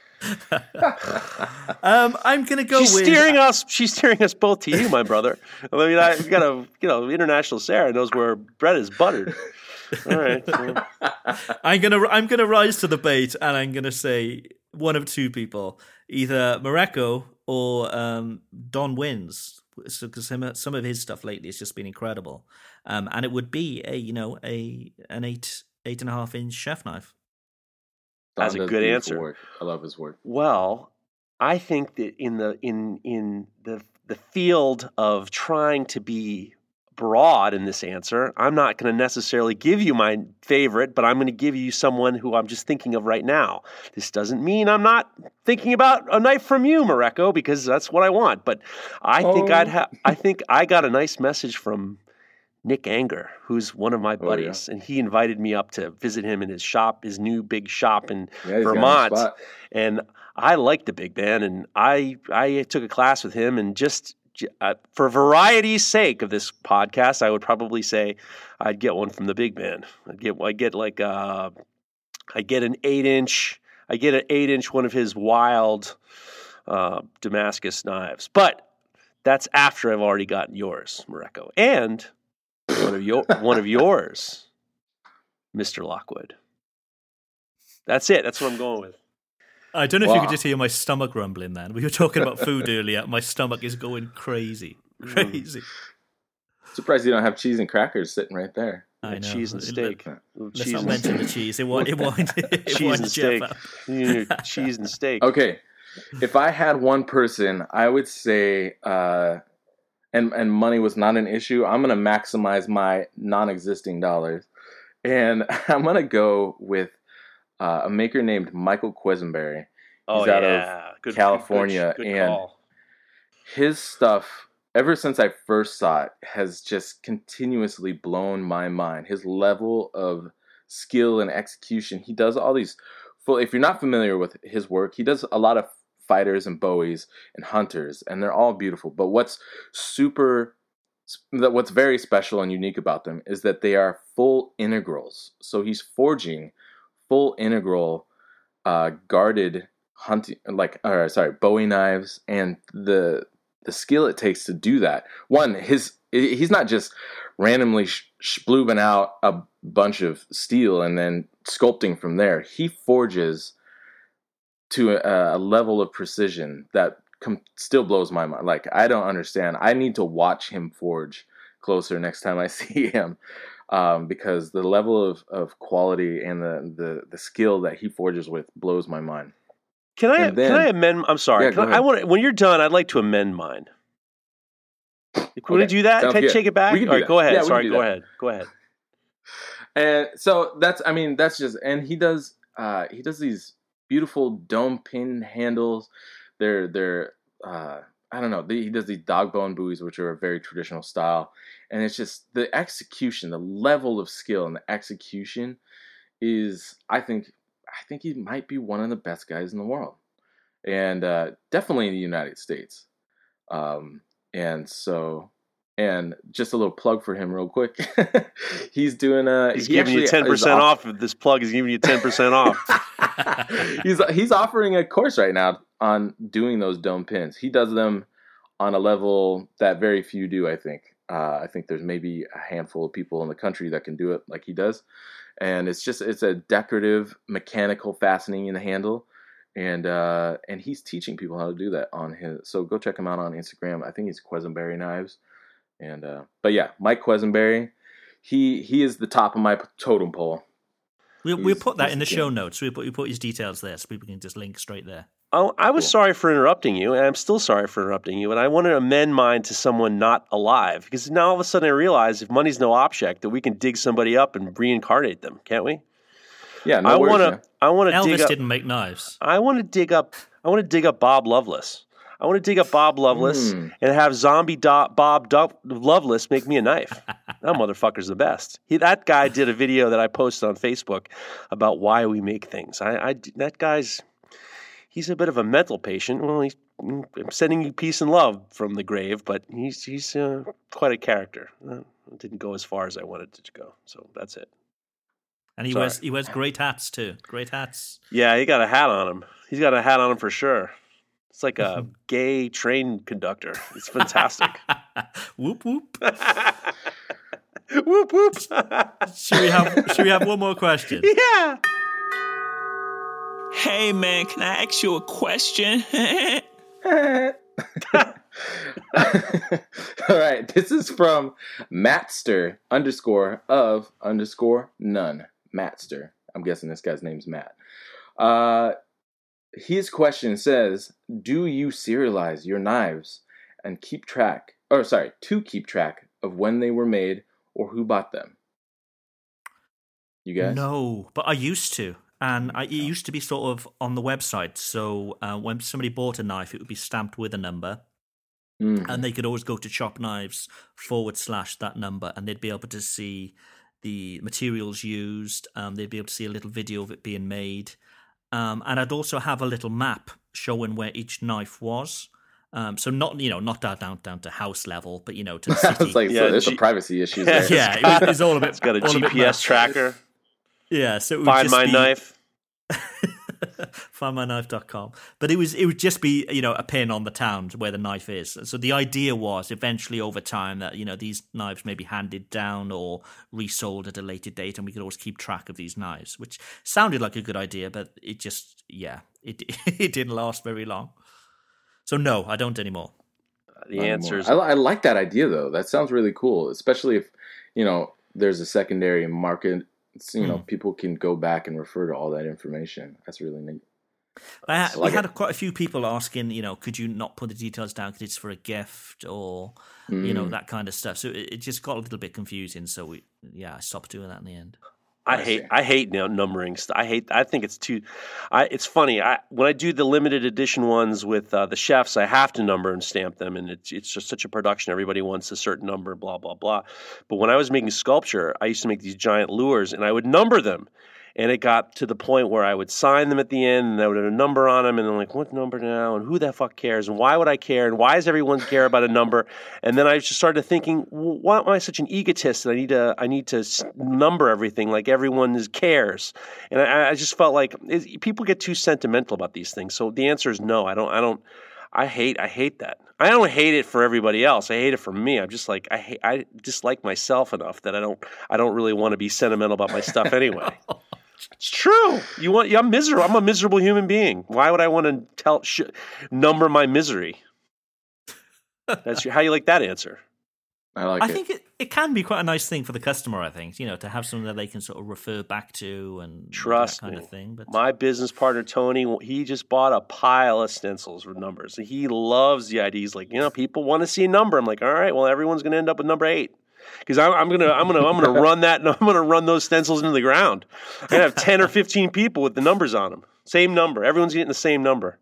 um, I'm going to go she's with... Steering us, she's steering us both to you, my brother. I mean, I, we got a, you know, International Sarah knows where bread is buttered. All right. So. I'm gonna I'm gonna rise to the bait, and I'm gonna say one of two people, either Mareko or um, Don Wins, because so, some of his stuff lately has just been incredible, um, and it would be a you know a an eight eight and a half inch chef knife. That's a good answer. Work. I love his work. Well, I think that in the in in the the field of trying to be broad in this answer, I'm not going to necessarily give you my favorite, but I'm going to give you someone who I'm just thinking of right now. This doesn't mean I'm not thinking about a knife from you, Mareko, because that's what I want. But I oh. think I'd have. I think I got a nice message from Nick Anger, who's one of my buddies, oh, yeah. and he invited me up to visit him in his shop, his new big shop in yeah, Vermont. And I like the big man, and I I took a class with him, and just. Uh, for variety's sake of this podcast, I would probably say I'd get one from the big man. I'd get, I get like uh, I get an eight inch. I get an eight inch one of his wild uh, Damascus knives. But that's after I've already gotten yours, Mareko, and one of your one of yours, Mister Lockwood. That's it. That's what I'm going with. I don't know wow. if you could just hear my stomach rumbling then. We were talking about food earlier. My stomach is going crazy. Crazy. Surprised you don't have cheese and crackers sitting right there. I know. Cheese and steak. Let's cheese not mention the cheese. It won't, it won't, it cheese won't and steak. Cheese and steak. Okay. If I had one person, I would say, uh, and, and money was not an issue, I'm going to maximize my non-existing dollars. And I'm going to go with Uh, a maker named Michael Quisenberry. He's oh, out yeah. of good, California. Good, good, good and call. His stuff, ever since I first saw it, has just continuously blown my mind. His level of skill and execution. He does all these full, if you're not familiar with his work, he does a lot of fighters and bowies and hunters, and they're all beautiful. But what's super, what's very special and unique about them is that they are full integrals. So he's forging full integral uh, guarded hunting, like, or sorry, Bowie knives, and the the skill it takes to do that. One, his he's not just randomly sh- sploobing out a bunch of steel and then sculpting from there. He forges to a, a level of precision that com- still blows my mind. Like, I don't understand. I need to watch him forge closer next time I see him. Um, because the level of, of quality and the, the, the skill that he forges with blows my mind. Can I then, can I amend? I'm sorry. Yeah, can I, I want when you're done, I'd like to amend mine. Can okay. we do that? Sounds can I good. take it back? We can All right, that. go ahead. Yeah, sorry, go that. ahead. Go ahead. And so that's, I mean, that's just, and he does, uh, he does these beautiful dome pin handles. They're, they're, uh, I don't know. He does these dog bone buoys, which are a very traditional style. And it's just the execution, the level of skill and the execution is, I think, I think he might be one of the best guys in the world. And uh, definitely in the United States. Um, and so, and just a little plug for him real quick. He's doing a... He's he giving you ten percent off. off. This plug is giving you ten percent off. he's he's offering a course right now on doing those dome pins. He does them on a level that very few do, I think. Uh, I think there's maybe a handful of people in the country that can do it like he does. And it's just, it's a decorative mechanical fastening in the handle. And uh, and he's teaching people how to do that on his, so go check him out on Instagram. I think he's Quisenberry Knives. And, uh, but yeah, Mike Quisenberry, he, he is the top of my totem pole. We'll, we'll put that in the show notes. We'll put, we'll put his details there so people can just link straight there. Oh, I was Cool. sorry for interrupting you, and I'm still sorry for interrupting you. And I want to amend mine to someone not alive, because now all of a sudden I realize if money's no object, that we can dig somebody up and reincarnate them, can't we? Yeah, no I worries, want man. to. I want to dig Elvis up. didn't make knives. I want to dig up. I want to dig up Bob Loveless. I want to dig up Bob Loveless Mm. and have zombie do- Bob Do- Loveless make me a knife. That motherfucker's the best. He, that guy did a video that I posted on Facebook about why we make things. I, I that guy's. He's a bit of a mental patient. Well, he's I'm sending you peace and love from the grave, but he's he's uh, quite a character. Uh, it didn't go as far as I wanted it to go, so that's it. And he Sorry. wears he wears great hats too. Great hats. Yeah, he got a hat on him. He's got a hat on him for sure. It's like a gay train conductor. It's fantastic. Whoop whoop. Whoop whoop. Should we have Should we have one more question? Yeah. Hey, man, can I ask you a question? All right, this is from Mattster underscore of underscore none. Mattster. I'm guessing this guy's name's Matt. Uh, his question says, do you serialize your knives and keep track, or sorry, to keep track of when they were made or who bought them? You guys? No, but I used to. And I, it used to be sort of on the website. So uh, when somebody bought a knife, it would be stamped with a number. Mhm. And they could always go to Chop Knives forward slash that number, and they'd be able to see the materials used. Um, they'd be able to see a little video of it being made. Um, and I'd also have a little map showing where each knife was. Um, so not, you know, not down, down down to house level, but, you know, to the I city. was like, Yeah, so there's G- some privacy issues there. yeah, it was, it's all a bit. It's got a all G bit P S much. tracker. Yeah, so it would Find just my be, knife. find my knife dot com. But it was it would just be, you know, a pin on the town where the knife is. So the idea was eventually over time that, you know, these knives may be handed down or resold at a later date, and we could always keep track of these knives, which sounded like a good idea, but it just, yeah, it it didn't last very long. So no, I don't anymore. The Not answer is anymore. I, I like that idea though. That sounds really cool, especially if, you know, there's a secondary market. It's, you know, Mm. people can go back and refer to all that information. That's really neat. I had, I like we had it. quite a few people asking, you know, could you not put the details down because it's for a gift or, you know, Mm. that kind of stuff. So it, it just got a little bit confusing. So we, yeah, I stopped doing that in the end. I I hate see. I hate nu- numbering. st- I hate. I think it's too. I. It's funny. I when I do the limited edition ones with uh, the chefs, I have to number and stamp them, and it's it's just such a production. Everybody wants a certain number, blah blah blah. But when I was making sculpture, I used to make these giant lures, and I would number them. And it got to the point where I would sign them at the end, and I would have a number on them, and I'm like, what number now? And who the fuck cares? And why would I care? And why does everyone care about a number? And then I just started thinking, well, why am I such an egotist that I need to I need to s- number everything like everyone is cares? And I, I just felt like it, people get too sentimental about these things. So the answer is no. I don't. I don't. I hate. I hate that. I don't hate it for everybody else. I hate it for me. I'm just like I hate. I dislike myself enough that I don't. I don't really want to be sentimental about my stuff anyway. It's true. You want? Yeah, I'm miserable. I'm a miserable human being. Why would I want to tell sh- number my misery? That's your, how you like that answer? I like I it. think it, it can be quite a nice thing for the customer, I think, you know, to have something that they can sort of refer back to and Trust that kind me. of thing. But My business partner Tony, he just bought a pile of stencils with numbers. He loves the idea. He's like, you know, people want to see a number. I'm like, all right, well, everyone's going to end up with number eight. Because I'm, I'm gonna, I'm gonna, I'm gonna run that. I'm gonna run those stencils into the ground. I'm gonna have ten or fifteen people with the numbers on them. Same number. Everyone's getting the same number.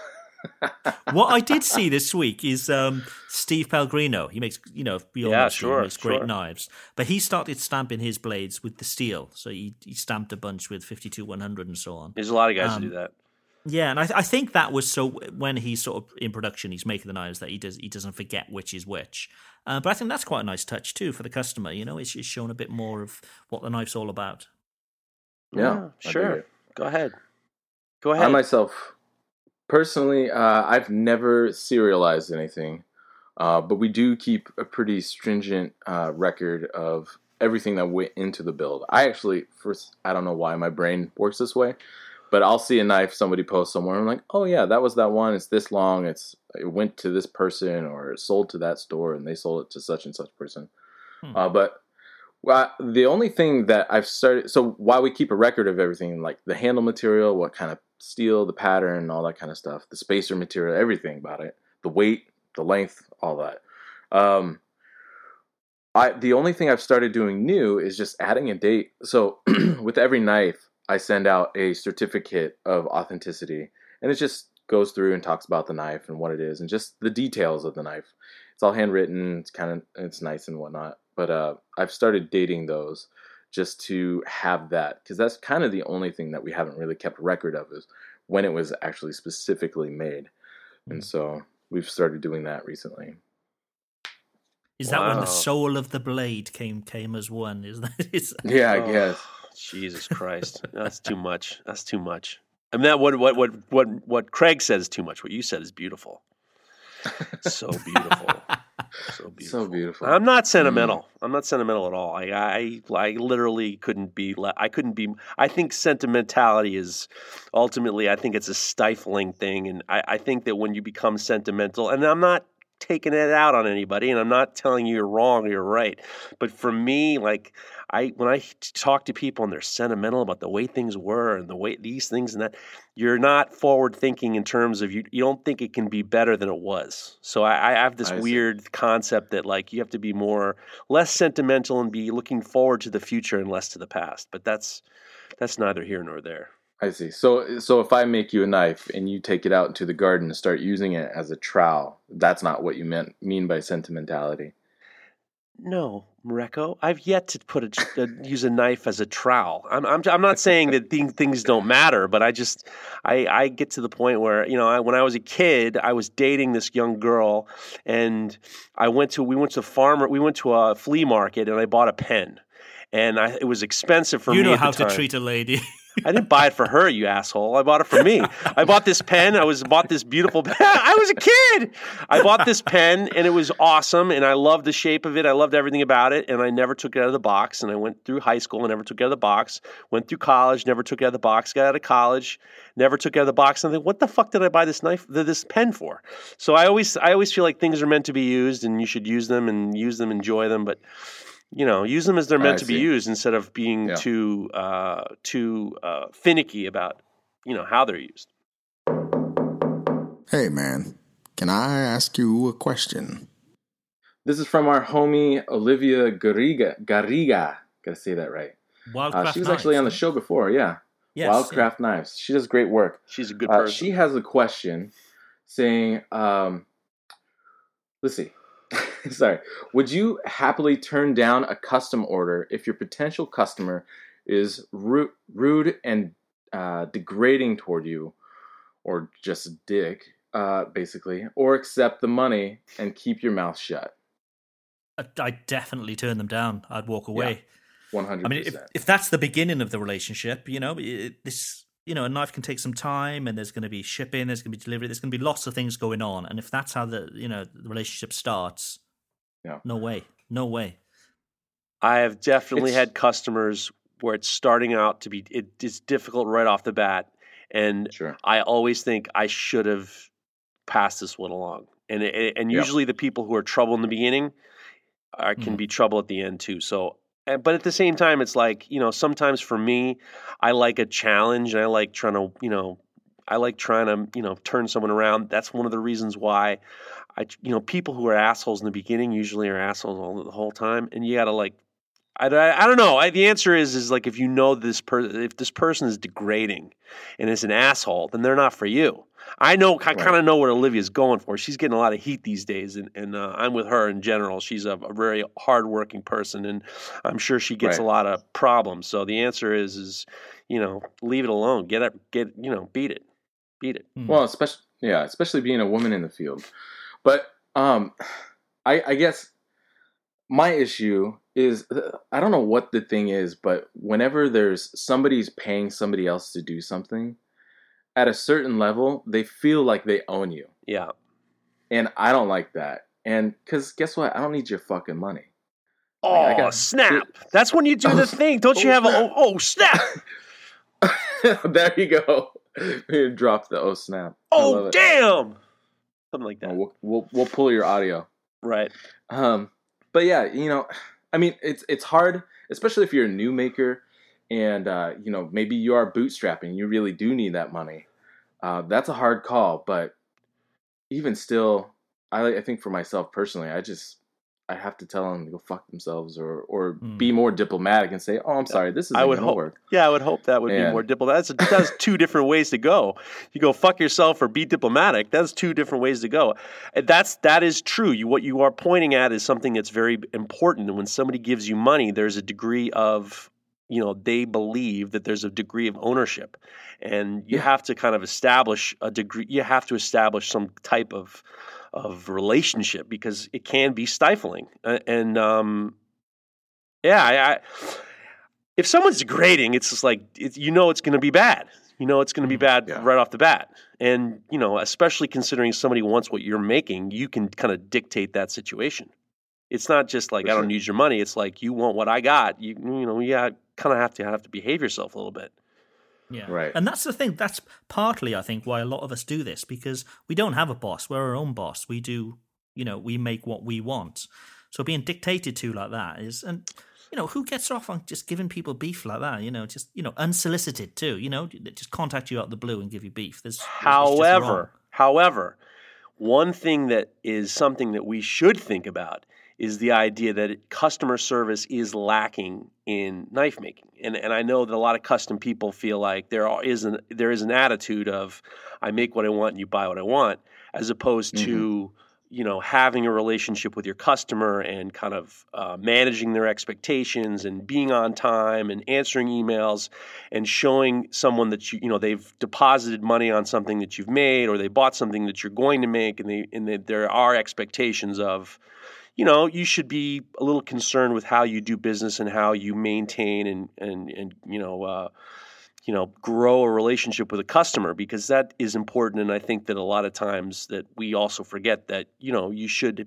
what I did see this week is um, Steve Pellegrino. He makes, you know, we all Yeah, know Steve, sure, he makes great sure. knives. But he started stamping his blades with the steel. So he, he stamped a bunch with fifty-two one hundred and so on. There's a lot of guys Um, who do that. Yeah, and I, I think that was so when he's sort of in production, he's making the knives that he does he doesn't forget which is which. Uh, but I think that's quite a nice touch too for the customer. You know, it's, it's showing a bit more of what the knife's all about. Yeah, I dig sure. it. Go ahead. Go ahead. I myself, personally, uh, I've never serialized anything, uh, but we do keep a pretty stringent uh, record of everything that went into the build. I actually, first, I don't know why my brain works this way, but I'll see a knife somebody posts somewhere, and I'm like, oh yeah, that was that one. It's this long. It's it went to this person, or it sold to that store, and they sold it to such and such person. Hmm. Uh, but well, the only thing that I've started, so while we keep a record of everything, like the handle material, what kind of steel, the pattern, all that kind of stuff, the spacer material, everything about it, the weight, the length, all that. Um, I the only thing I've started doing new is just adding a date. So with every knife, I send out a certificate of authenticity, and it just goes through and talks about the knife and what it is and just the details of the knife. It's all handwritten. It's kind of, it's nice and whatnot. But uh, I've started dating those just to have that, because that's kind of the only thing that we haven't really kept record of is when it was actually specifically made. Mm. And so we've started doing that recently. Is Wow. that when the soul of the blade came came as one? Is that? Is that... Yeah, I Oh, guess. Jesus Christ, that's too much. That's too much. I mean, that what what what what what Craig said is too much. What you said is beautiful. So beautiful. So beautiful. So beautiful. I'm not sentimental. Mm. I'm not sentimental at all. I, I I I couldn't be. I couldn't be. I think sentimentality is ultimately. I think it's a stifling thing, and I, I think that when you become sentimental, and I'm not taking it out on anybody, and I'm not telling you you're wrong or you're right, but for me, like I when I talk to people and they're sentimental about the way things were and the way these things and that, you're not forward thinking in terms of you. You don't think it can be better than it was. So I, I have this I weird concept that like you have to be more less sentimental and be looking forward to the future and less to the past. But that's that's neither here nor there. I see. So, so if I make you a knife and you take it out into the garden and start using it as a trowel, that's not what you meant mean by sentimentality. No, Mareko, I've yet to put a, a use a knife as a trowel. I'm I'm I'm not saying that things things don't matter, but I just I I get to the point where, you know, I, when I was a kid, I was dating this young girl, and I went to we went to farmer we went to a flea market, and I bought a pen, and I, it was expensive for you me. know at how the to time. treat a lady. I didn't buy it for her, you asshole. I bought it for me. I bought this pen. I was bought this beautiful pen. I was a kid. I bought this pen, and it was awesome, and I loved the shape of it. I loved everything about it, and I never took it out of the box. And I went through high school and never took it out of the box. Went through college, never took it out of the box. Got out of college, never took it out of the box. And I think, what the fuck did I buy this knife, this pen for? So I always, I always feel like things are meant to be used, and you should use them and use them, enjoy them, but. You know, use them as they're meant I to see. be used instead of being Yeah. too uh, too uh, finicky about, you know, how they're used. Hey, man, can I ask you a question? This is from our homie Olivia Garriga. Garriga, gotta say that right. Wildcraft Uh, she was knives, actually on the right? show before, yeah. Yes, Wildcraft Knives. She does great work. She's a good Uh, person. she has a question saying, um, let's see. Sorry. Would you happily turn down a custom order if your potential customer is ru- rude and uh, degrading toward you, or just a dick, uh, basically, or accept the money and keep your mouth shut? I I'd definitely turn them down. I'd walk away. one hundred I mean, percent. if, if that's the beginning of the relationship, you know, it, this, you know, a knife can take some time, and there's going to be shipping, there's going to be delivery, there's going to be lots of things going on. And if that's how the, you know, the relationship starts, Yeah. no way, no way. I have definitely It's- had customers where it's starting out to be it, it's difficult right off the bat, and Sure. I always think I should have passed this one along. And it, and Yep. usually the people who are trouble in the beginning are, can Mhm. be trouble at the end too. So, and- but at the same time, it's like, you know, sometimes for me, I like a challenge, and I like trying to, you know, I like trying to, you know, turn someone around. That's one of the reasons why I, you know, people who are assholes in the beginning usually are assholes all the whole time, and you got to like, I, I, I don't know. I, the answer is is like if you know this person, if this person is degrading and is an asshole, then they're not for you. I know, I Right. kind of know what Olivia's going for. She's getting a lot of heat these days, and, and uh, I'm with her in general. She's a, a very hardworking person, and I'm sure she gets Right. a lot of problems. So the answer is, is you know, leave it alone. Get it, get you know, beat it, beat it. Hmm. Well, especially yeah, especially being a woman in the field. But um, I, I guess my issue is I don't know what the thing is, but whenever there's somebody's paying somebody else to do something, at a certain level, they feel like they own you, Yeah. and I don't like that. And because guess what, I don't need your fucking money. Oh, Like, I got- snap! That's when you do the thing. Don't you oh, have a snap. oh, oh snap? There you go. You dropped the oh snap. I love Oh it. damn! Something like that. Oh, we'll, we'll we'll pull your audio. Right. Um, but yeah, you know, I mean, it's it's hard, especially if you're a new maker, and uh, you know, maybe you are bootstrapping. You really do need that money. uh, that's a hard call. But even still, I I think for myself personally, I just I have to tell them to go fuck themselves, or or Mm. be more diplomatic and say, "Oh, I'm sorry, this isn't I would gonna hope. work." Yeah, I would hope that would be And- more diplomatic. That's, that's two different ways to go. You go fuck yourself or be diplomatic. That's two different ways to go. And that's that is true. You what you are pointing at is something that's very important. And when somebody gives you money, there's a degree of, you know, they believe that there's a degree of ownership, and you Yeah. have to kind of establish a degree. You have to establish some type of of relationship, because it can be stifling. Uh, And um, yeah, I, I, if someone's degrading, it's just like it, you know it's going to be bad. You know it's going to be bad Yeah. right off the bat. And you know, especially considering somebody wants what you're making, you can kind of dictate that situation. It's not just like For I don't sure. use your money. It's like you want what I got. You you know, yeah, kind of have to have to behave yourself a little bit. Yeah. Right. And that's the thing. That's partly, I think, why a lot of us do this, because we don't have a boss. We're our own boss. We do, you know, we make what we want. So being dictated to like that is, and, you know, who gets off on just giving people beef like that? You know, just, you know, unsolicited too, you know, they just contact you out of the blue and give you beef. There's, it's just wrong. However, however, one thing that is something that we should think about is the idea that customer service is lacking in knife making. And and I know that a lot of custom people feel like there are- is an there is an attitude of I make what I want and you buy what I want, as opposed to you know having a relationship with your customer and kind of uh, managing their expectations and being on time and answering emails and showing someone that you you know they've deposited money on something that you've made, or they bought something that you're going to make, and they and they, there are expectations of, you know, you should be a little concerned with how you do business and how you maintain and and and you know uh, you know grow a relationship with a customer, because that is important. And I think that a lot of times that we also forget that, you know, you should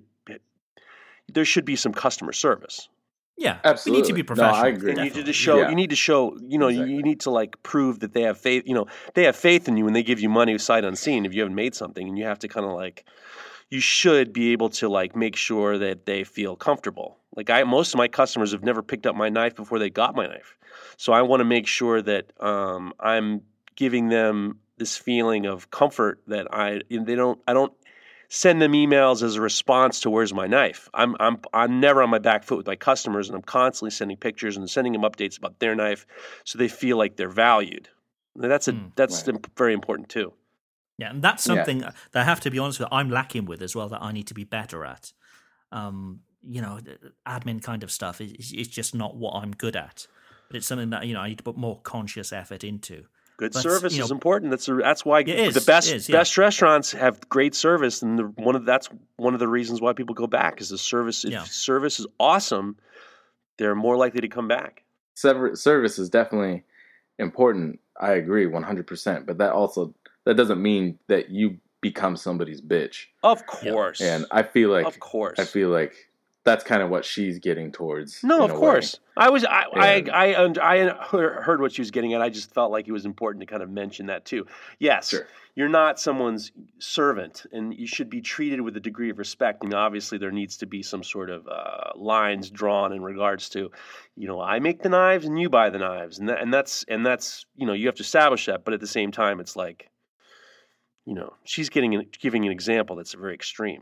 there should be some customer service. Yeah, Absolutely. we need to be No, professional. I agree. And you need definitely. to show Yeah. you need to show you know Exactly. you need to like prove that they have faith. You know, they have faith in you when they give you money sight unseen if you haven't made something, and you have to kind of like. You should be able to like make sure that they feel comfortable. Like I, most of my customers have never picked up my knife before they got my knife, so I want to make sure that um, I'm giving them this feeling of comfort that I they don't I don't send them emails as a response to where's my knife. I'm I'm I'm never on my back foot with my customers, and I'm constantly sending pictures and sending them updates about their knife, so they feel like they're valued. And that's a Mm, that's right. imp- very important too. Yeah, and that's Yeah. something that I have to be honest with, I'm lacking with as well, that I need to be better at. Um, you know, the- the admin kind of stuff is, is is just not what I'm good at. But it's something that, you know, I need to put more conscious effort into. Good But, service you is know- important. That's that's why It is, the best it is, yeah. best restaurants have great service, and the, one of that's one of the reasons why people go back is the service. If Yeah. service is awesome, they're more likely to come back. Sever- service is definitely important. I agree one hundred percent. But that also that doesn't mean that you become somebody's bitch. Of course, And I feel like of course, I feel like that's kind of what she's getting towards. no, in of a course. way. I was I And- I I, und- I heard heard what she was getting at. I just felt like it was important to kind of mention that too. Yes, Sure. you're not someone's servant, and you should be treated with a degree of respect. And obviously, there needs to be some sort of uh, lines drawn in regards to, you know, I make the knives and you buy the knives, and that, and that's and that's you know you have to establish that. But at the same time, it's like, you know, she's getting an, giving an example that's very extreme.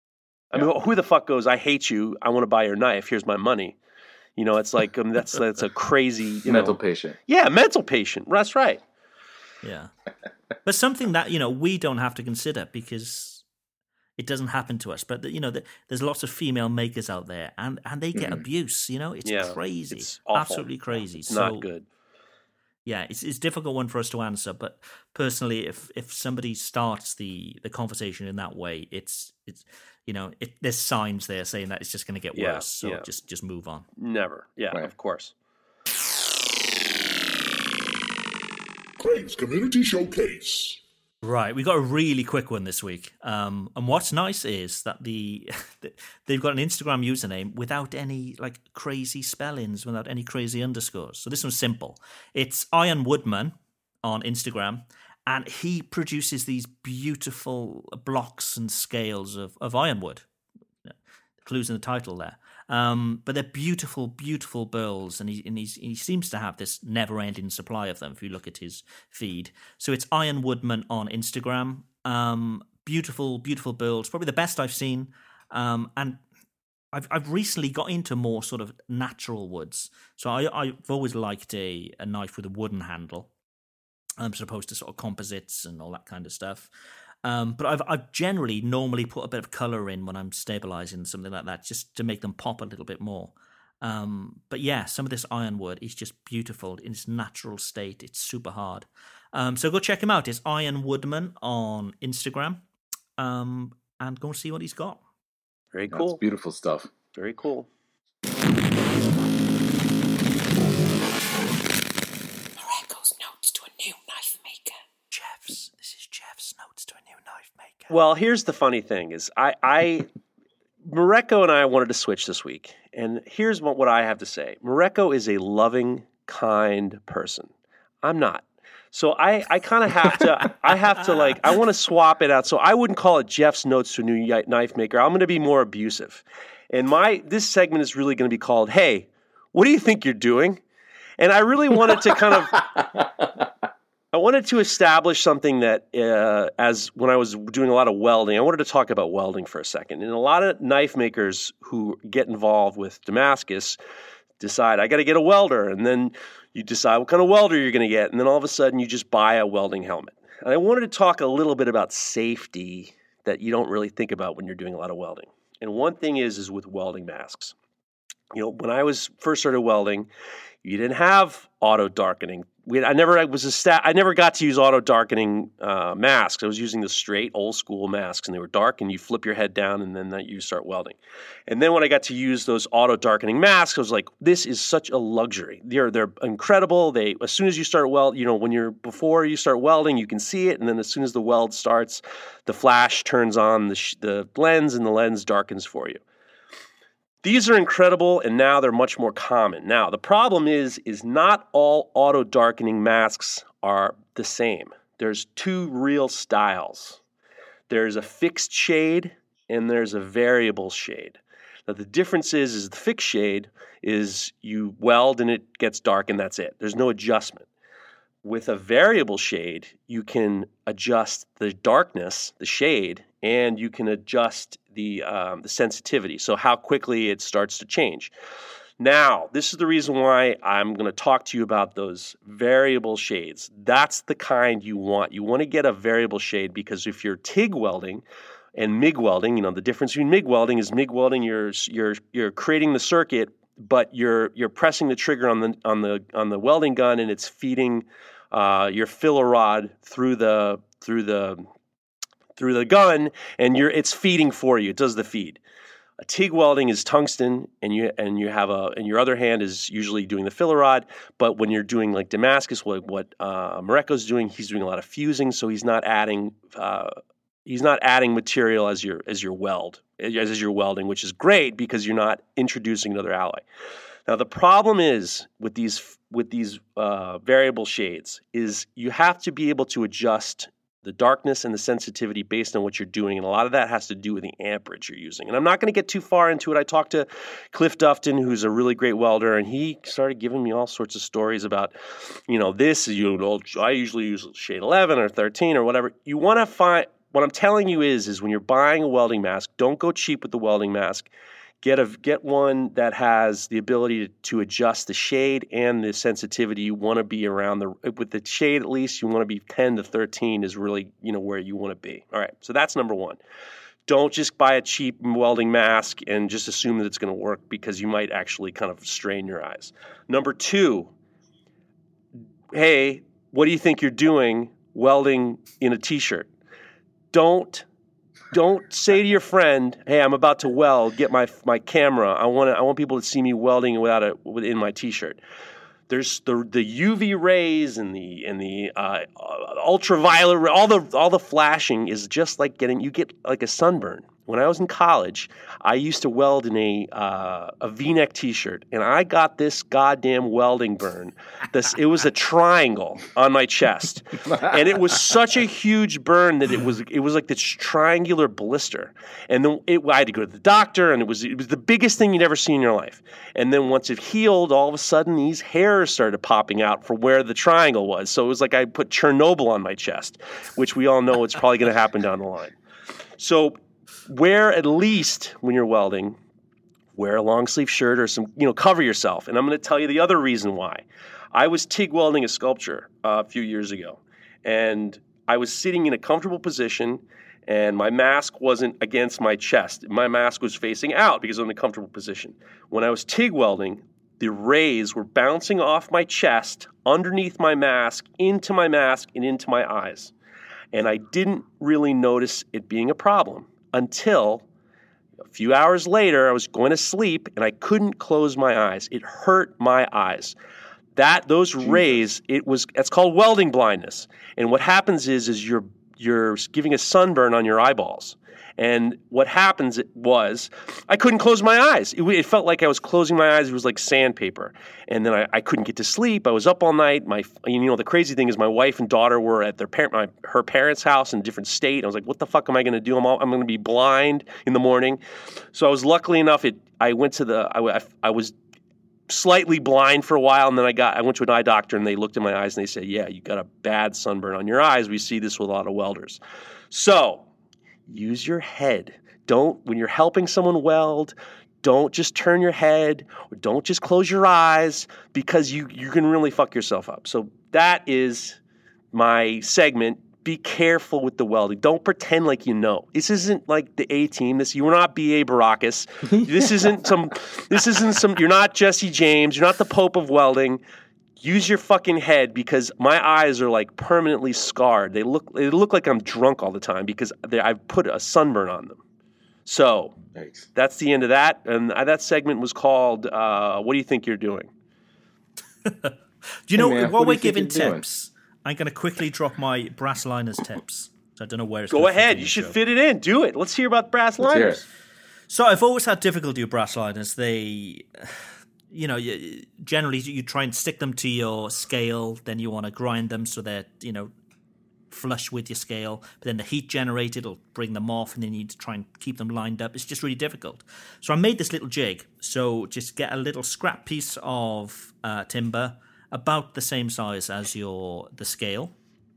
I mean, who the fuck goes, I hate you, I want to buy your knife, here's my money. You know, it's like um, that's that's a crazy you Mental know, patient. yeah, mental patient. That's right. Yeah. But something that, you know, we don't have to consider because it doesn't happen to us. But, you know, there's lots of female makers out there, and, and they get Mhm. abuse, you know? It's Yeah, crazy. it's awful. Absolutely crazy. It's so, not good. Yeah, it's it's a difficult one for us to answer. But personally, if if somebody starts the, the conversation in that way, it's it's you know, it, there's signs there saying that it's just going to get Yeah, worse. So yeah. just just move on. Never. Yeah, Right. of course. Craig's Community Showcase. Right, we got a really quick one this week. Um, and what's nice is that the they've got an Instagram username without any like crazy spellings, without any crazy underscores. So this one's simple. It's Iron Woodman on Instagram, and he produces these beautiful blocks and scales of, of ironwood. The clues in the title there. Um, but they're beautiful, beautiful burls, and he and he's, he seems to have this never-ending supply of them. If you look at his feed, so it's Iron Woodman on Instagram. Um, beautiful, beautiful burls, probably the best I've seen. Um, and I've I've recently got into more sort of natural woods. So I I've always liked a, a knife with a wooden handle, um, as opposed to sort of composites and all that kind of stuff. Um, but I've I've generally normally put a bit of color in when I'm stabilizing something like that, just to make them pop a little bit more. Um, but yeah, some of this ironwood is just beautiful in its natural state. It's super hard. Um, so go check him out. It's Iron Woodman on Instagram, um, and go and see what he's got. Very cool. That's beautiful stuff. Very cool. Morocco's notes to a new knife maker. Jeff's. This is Jeff's notes to a new knife maker. Well, here's the funny thing: is I, I Morocco and I wanted to switch this week, and here's what, what I have to say. Morocco is a loving, kind person. I'm not. So I, I kind of have to, I have to like, I want to swap it out. So I wouldn't call it Jeff's Notes to a New Knife Maker. I'm going to be more abusive. And my, this segment is really going to be called, Hey, what do you think you're doing? And I really wanted to kind of, I wanted to establish something that uh, as when I was doing a lot of welding, I wanted to talk about welding for a second. And a lot of knife makers who get involved with Damascus decide, I got to get a welder. And then you decide what kind of welder you're going to get, and then all of a sudden you just buy a welding helmet. And I wanted to talk a little bit about safety that you don't really think about when you're doing a lot of welding. And one thing is, is with welding masks. You know, when I was first started welding, you didn't have auto darkening. We, I never I was a stat, I never got to use auto darkening uh, masks. I was using the straight old school masks, and they were dark, and you flip your head down, and then you start welding. And then when I got to use those auto darkening masks, I was like, this is such a luxury. They're they're incredible. They as soon as you start weld, you know, when you're before you start welding, you can see it, and then as soon as the weld starts, the flash turns on the sh- the lens, and the lens darkens for you. These are incredible, and now they're much more common. Now, the problem is, is not all auto-darkening masks are the same. There's two real styles. There's a fixed shade, and there's a variable shade. Now, the difference is, is the fixed shade is you weld and it gets dark, and that's it. There's no adjustment. With a variable shade, you can adjust the darkness, the shade, and you can adjust the um, the sensitivity, so how quickly it starts to change. Now, this is the reason why I'm going to talk to you about those variable shades. That's the kind you want. You want to get a variable shade because if you're TIG welding and MIG welding, you know, the difference between MIG welding is MIG welding, you're you're you're creating the circuit, but you're you're pressing the trigger on the on the on the welding gun, and it's feeding uh, your filler rod through the through the through the gun, and you're it's feeding for you. It does the feed. A TIG welding is tungsten, and you and you have a and your other hand is usually doing the filler rod. But when you're doing like Damascus, what what uh, Morocco's doing, he's doing a lot of fusing, so he's not adding uh, he's not adding material as your as your weld as, as you're welding, which is great because you're not introducing another alloy. Now the problem is with these with these uh, variable shades is you have to be able to adjust the darkness and the sensitivity based on what you're doing. And a lot of that has to do with the amperage you're using. And I'm not going to get too far into it. I talked to Cliff Dufton, who's a really great welder, and he started giving me all sorts of stories about, you know, this, you know, I usually use shade eleven or thirteen or whatever. You want to find, what I'm telling you is, is when you're buying a welding mask, don't go cheap with the welding mask. Get a get one that has the ability to, to adjust the shade and the sensitivity. You want to be around the with the shade at least. You want to be ten to thirteen is really, you know, where you want to be. All right, so that's number one. Don't just buy a cheap welding mask and just assume that it's going to work because you might actually kind of strain your eyes. Number two, hey, what do you think you're doing welding in a t-shirt? Don't. Don't say to your friend, "Hey, I'm about to weld. Get my my camera. I want to. I want people to see me welding without a within my t-shirt." There's the the U V rays and the and the uh, ultraviolet, all the all the flashing is just like getting you get like a sunburn when I was in college, I used to weld in a uh, a V-neck T-shirt, and I got this goddamn welding burn. This it was a triangle on my chest, and it was such a huge burn that it was it was like this triangular blister. And then it, I had to go to the doctor, and it was it was the biggest thing you'd ever see in your life. And then once it healed, all of a sudden these hairs started popping out from where the triangle was. So it was like I put Chernobyl on my chest, which we all know it's probably going to happen down the line. So wear at least, when you're welding, wear a long sleeve shirt or some, you know, cover yourself. And I'm going to tell you the other reason why. I was TIG welding a sculpture uh, a few years ago, and I was sitting in a comfortable position, and my mask wasn't against my chest. My mask was facing out because I'm in a comfortable position. When I was TIG welding, the rays were bouncing off my chest, underneath my mask, into my mask, and into my eyes. And I didn't really notice it being a problem until a few hours later. I was going to sleep and I couldn't close my eyes. It hurt my eyes. That those Jesus. rays, it was it's called welding blindness. And what happens is is you're you're giving a sunburn on your eyeballs. And what happens was I couldn't close my eyes. It, it felt like I was closing my eyes. It was like sandpaper. And then I, I couldn't get to sleep. I was up all night. My, you know, the crazy thing is my wife and daughter were at their parent, my, her parents' house in a different state. I was like, what the fuck am I going to do? I'm, all, I'm going to be blind in the morning. So I was luckily enough. It. I went to the. I, I, I was slightly blind for a while, and then I got. I went to an eye doctor, and they looked in my eyes, and they said, yeah, you got a bad sunburn on your eyes. We see this with a lot of welders. So use your head. Don't, when you're helping someone weld, don't just turn your head or don't just close your eyes, because you, you can really fuck yourself up. So that is my segment. Be careful with the welding. Don't pretend like you know. This isn't like the A-Team. This, you're not B A Baracus. This isn't some, this isn't some, you're not Jesse James. You're not the Pope of welding. Use your fucking head, because my eyes are like permanently scarred. They look they look like I'm drunk all the time because they, I've put a sunburn on them. So Thanks. That's the end of that. And that segment was called uh, What Do You Think You're Doing? Do you know, Hey man, while what do we're you think giving you're doing? tips, I'm going to quickly drop my brass liners tips. So I don't know where it's Go gonna fit ahead. in You the should show. fit it in. Do it. Let's hear about brass Let's hear liners. it. So I've always had difficulty with brass liners. They, you know, you, generally you try and stick them to your scale, then you want to grind them so they're, you know, flush with your scale. But then the heat generated will bring them off, and then you need to try and keep them lined up. It's just really difficult. So I made this little jig. So just get a little scrap piece of uh, timber, about the same size as your the scale.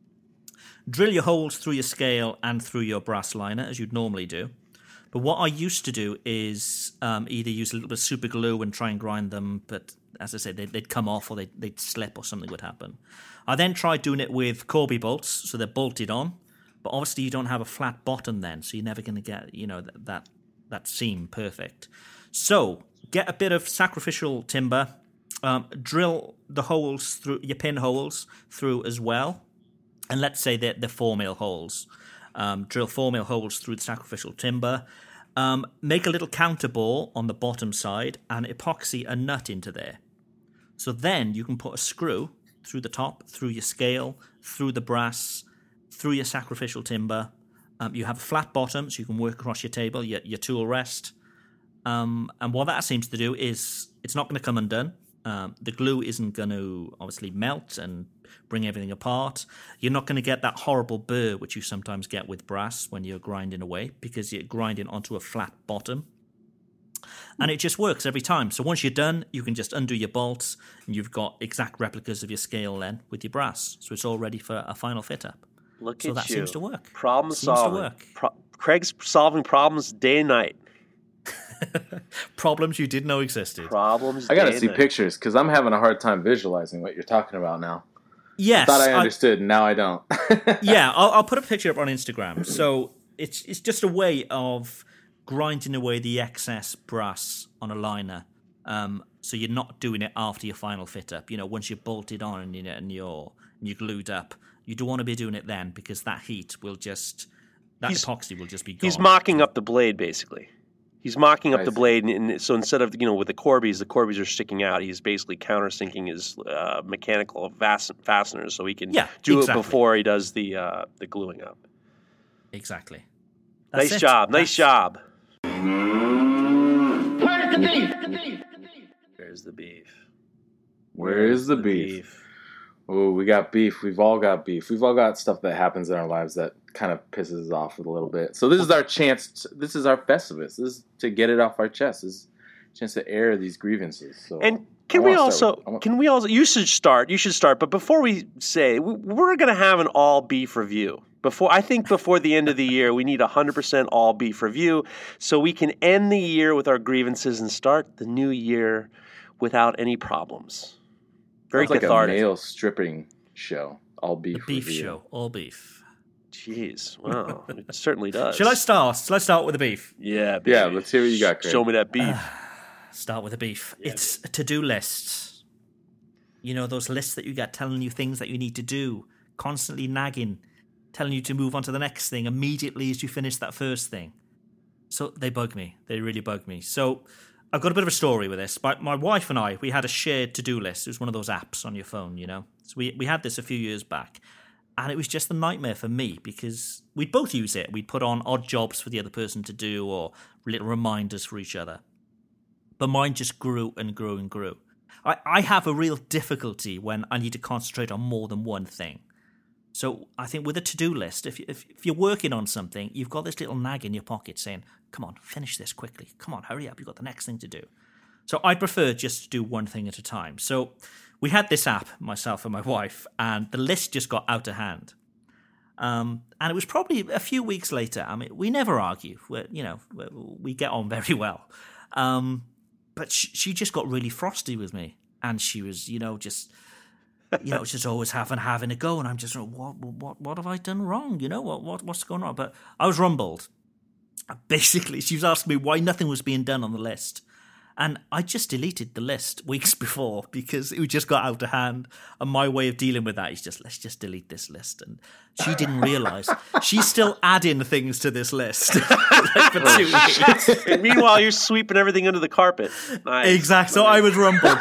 Drill your holes through your scale and through your brass liner as you'd normally do. But what I used to do is um, either use a little bit of super glue and try and grind them, but as I said, they'd, they'd come off or they'd, they'd slip or something would happen. I then tried doing it with Corby bolts, so they're bolted on, but obviously you don't have a flat bottom then, so you're never going to get, you know, that, that that seam perfect. So get a bit of sacrificial timber, um, drill the holes through your pin holes through as well, and let's say that they're four mil holes. Um, drill four mil holes through the sacrificial timber. Um, make a little counter bore on the bottom side and epoxy a nut into there. So then you can put a screw through the top, through your scale, through the brass, through your sacrificial timber. Um, you have a flat bottom, so you can work across your table, your, your tool rest. Um, and what that seems to do is it's not going to come undone. Um, the glue isn't going to obviously melt and bring everything apart. You're not going to get that horrible burr which you sometimes get with brass when you're grinding away, because you're grinding onto a flat bottom. And it just works every time. So once you're done, you can just undo your bolts and you've got exact replicas of your scale then with your brass. So it's all ready for a final fit up. Look so at that you. seems to work. Problem seems solving. to work. Pro- Craig's solving problems day and night. Problems you didn't know existed. Problems I gotta day see and night. pictures because I'm having a hard time visualizing what you're talking about now. Yes. I thought I understood, and now I don't. yeah, I'll, I'll put a picture up on Instagram. So it's it's just a way of grinding away the excess brass on a liner. Um, so you're not doing it after your final fit up. You know, once you're bolted on and, you know, and you're and you're glued up, you don't want to be doing it then, because that heat will just that He's- epoxy will just be gone. He's mocking up the blade, basically. He's mocking up I the see. blade, and, and so instead of, you know, with the Corbies, the Corbies are sticking out. He's basically countersinking his uh, mechanical vas- fasteners, so he can Yeah, do exactly. it before he does the uh, the gluing up. Exactly. That's nice it. job. Nice That's- job. Where's the beef? There's the beef. Where is the beef? Oh, we got beef. We've all got beef. We've all got stuff that happens in our lives that kind of pisses us off a little bit. So this is our chance. To, this is our Festivus. This is to get it off our chest. This is a chance to air these grievances. So And can I we wanna also, start with- I want- can we also, you should start, you should start, but before we say, we- we're going to have an all beef review. Before, I think before the end of the year, we need a one hundred percent all beef review so we can end the year with our grievances and start the new year without any problems. Very Sounds like cathartic. a male stripping show. All The beef. beef review. show, all beef. Jeez, wow, it certainly does. Shall I start? Shall I start with the beef? Yeah, baby. Yeah, let's hear what you got, Craig. Show me that beef. Start with the beef. It's a to-do list. You know, those lists that you get telling you things that you need to do, constantly nagging, telling you to move on to the next thing immediately as you finish that first thing. So they bug me. They really bug me. So I've got a bit of a story with this. My, my wife and I, we had a shared to-do list. It was one of those apps on your phone, you know. So we, we had this a few years back. And it was just a nightmare for me because we'd both use it. We'd put on odd jobs for the other person to do or little reminders for each other. But mine just grew and grew and grew. I, I have a real difficulty when I need to concentrate on more than one thing. So I think with a to-do list, if, if if you're working on something, you've got this little nag in your pocket saying, come on, finish this quickly. Come on, hurry up. You've got the next thing to do. So I'd prefer just to do one thing at a time. So we had this app, myself and my wife, and the list just got out of hand. Um, and it was probably a few weeks later. I mean, we never argue. We're, you know, we get on very well. Um, but she, she just got really frosty with me. And she was, you know, just... you know, just always having having a go, and I'm just, what, what, what have I done wrong? You know, what, what, what's going on? But I was rumbled. Basically, she was asking me why nothing was being done on the list, and I just deleted the list weeks before because it just got out of hand. And my way of dealing with that is just let's just delete this list. And she didn't realise she's still adding things to this list like for two weeks. And meanwhile, you're sweeping everything under the carpet. Nice. Exactly. So I was rumbled.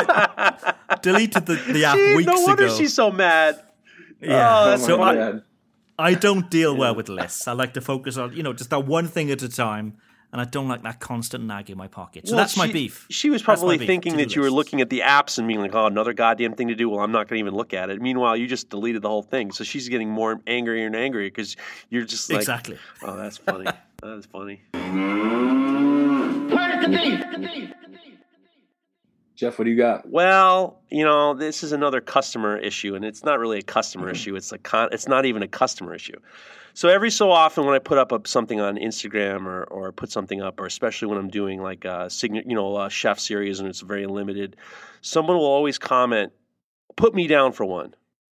I deleted the, the app She- weeks no wonder ago. she's so mad. Yeah. Oh, that's so my I, God. I don't deal well with lists. I like to focus on, you know, just that one thing at a time, and I don't like that constant nag in my pocket. So Well, that's my she- beef. She was That's my probably beef, thinking to-do that you were lists. looking at the apps and being like, oh, another goddamn thing to do. Well, I'm not going to even look at it. Meanwhile, you just deleted the whole thing. So she's getting more angrier and angrier because you're just like, Exactly. oh, that's funny. That's funny. Where's the beef? Jeff, what do you got? Well, you know, this is another customer issue, and it's not really a customer issue. It's a con- It's not even a customer issue. So every so often, when I put up a, something on Instagram or or put something up, or especially when I'm doing like a sign- you know, a chef series and it's very limited, someone will always comment, "Put me down for one,"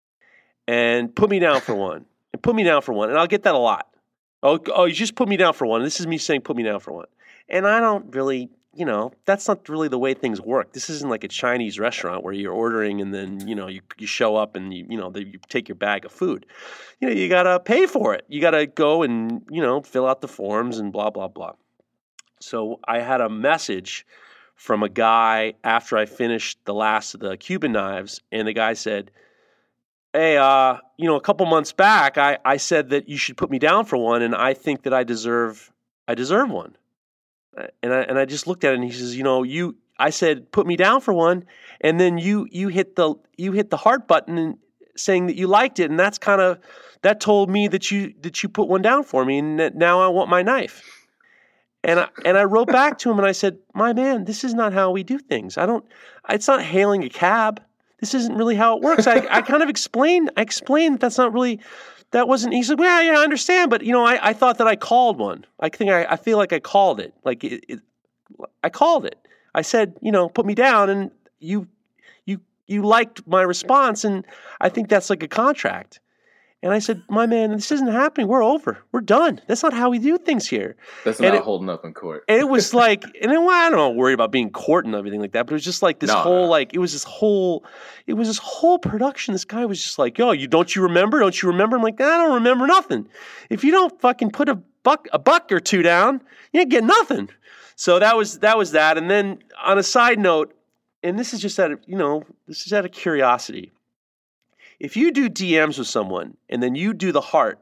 and "Put me down for one," and "Put me down for one," and I'll get that a lot. Oh, oh, you just put me down for one. This is me saying, "Put me down for one," and I don't really. You know, that's not really the way things work. This isn't like a Chinese restaurant where you're ordering and then, you know, you, you show up and, you, you know, they, you take your bag of food. You know, you got to pay for it. You got to go and, you know, fill out the forms and blah, blah, blah. So I had a message from a guy after I finished the last of the Cuban knives, and the guy said, hey, uh, you know, a couple months back, I, I said that you should put me down for one, and I think that I deserve I deserve one. And I and I just looked at it, and he says, you know, you I said put me down for one, and then you you hit the you hit the heart button and saying that you liked it, and that's kind of that told me that you that you put one down for me, and that now I want my knife. And I and I wrote back to him, and I said, my man, this is not how we do things. I don't. It's not hailing a cab. This isn't really how it works. I I kind of explained. I explained that that's not really. That wasn't, he said, well, yeah, I understand, but, you know, I, I thought that I called one. I think I, I feel like I called it. Like, it, it, I called it. I said, you know, put me down, and you, you, you liked my response, and I think that's like a contract. And I said, my man, this isn't happening. We're over. We're done. That's not how we do things here. That's And not it- holding up in court. And it was like, and then, well, I don't know, worried about being court and everything like that, but it was just like this No, whole, no. like, it was this whole, it was this whole production. This guy was just like, yo, you don't you remember? Don't you remember? I'm like, I don't remember nothing. If you don't fucking put a buck, a buck or two down, you ain't get nothing. So that was that was that. And then on a side note, and this is just out of, you know, this is out of curiosity. If you do D Ms with someone and then you do the heart,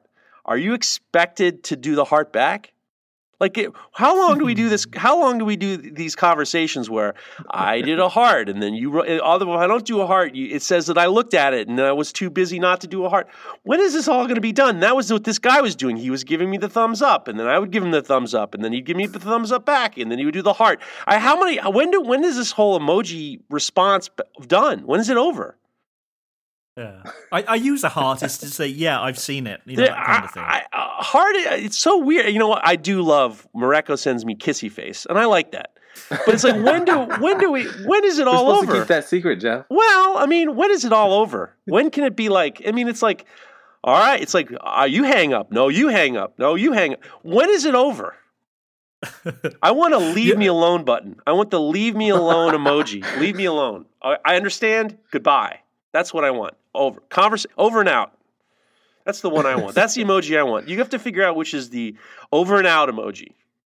are you expected to do the heart back? Like, it, how long do we do this? How long do we do these conversations where I did a heart and then you wrote, although if I don't do a heart, you, it says that I looked at it and I was too busy not to do a heart. When is this all going to be done? That was what this guy was doing. He was giving me the thumbs up, and then I would give him the thumbs up, and then he'd give me the thumbs up back, and then he would do the heart. I, how many? When do? When is this whole emoji response done? When is it over? Yeah, I, I use a heart is to say, yeah, I've seen it, you know, that kind of thing. I, I, heart, it's so weird. You know what? I do love Mareko sends me kissy face, and I like that. But it's like, when do when do we? When is it all We're supposed over? to keep that secret, Jeff. Well, I mean, when is it all over? When can it be like? I mean, it's like, all right, it's like, uh, you hang up, no, you hang up, no, you hang up. When is it over? I want a leave yeah. me alone button. I want the leave me alone emoji. Leave me alone. I, I understand. Goodbye. That's what I want. Over. Converse, over and out. That's the one I want. That's the emoji I want. You have to figure out which is the over and out emoji.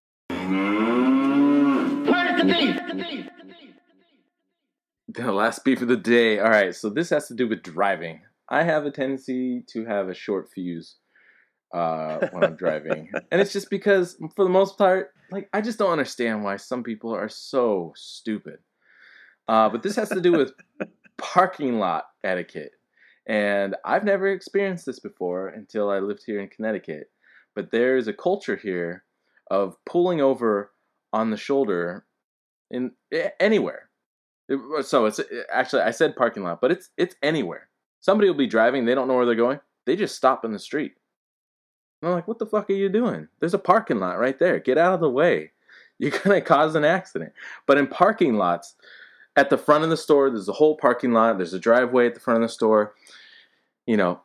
The last beef of the day. All right, so this has to do with driving. I have a tendency to have a short fuse uh, when I'm driving. And it's just because, for the most part, like, I just don't understand why some people are so stupid. Uh, but this has to do with parking lot etiquette. And I've never experienced this before until I lived here in Connecticut. But there's a culture here of pulling over on the shoulder in anywhere. So it's actually, I said parking lot, but it's it's anywhere. Somebody will be driving, they don't know where they're going. They just stop in the street. And I'm like, what the fuck are you doing? There's a parking lot right there. Get out of the way. You're going to cause an accident. But in parking lots, at the front of the store, there's a whole parking lot. There's a driveway at the front of the store. You know,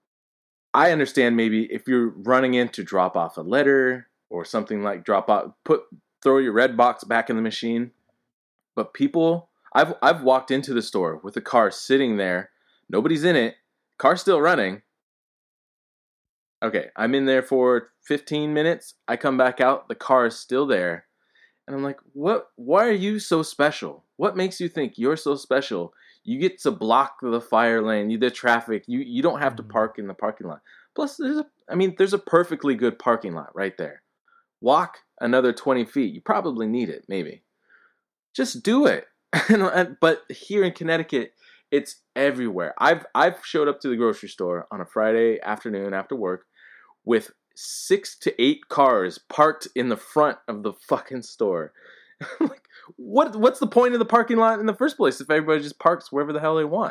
I understand maybe if you're running in to drop off a letter or something like drop out, put throw your red box back in the machine. But people, I've I've walked into the store with a car sitting there. Nobody's in it. Car's still running. Okay, I'm in there for fifteen minutes. I come back out. The car is still there. And I'm like, what? Why are you so special? What makes you think you're so special? You get to block the fire lane, you the traffic. You you don't have to park in the parking lot. Plus, there's a, I mean, there's a perfectly good parking lot right there. Walk another twenty feet. You probably need it, maybe. Just do it. But here in Connecticut, it's everywhere. I've I've showed up to the grocery store on a Friday afternoon after work with six to eight cars parked in the front of the fucking store. Like, what? What's the point of the parking lot in the first place if everybody just parks wherever the hell they want?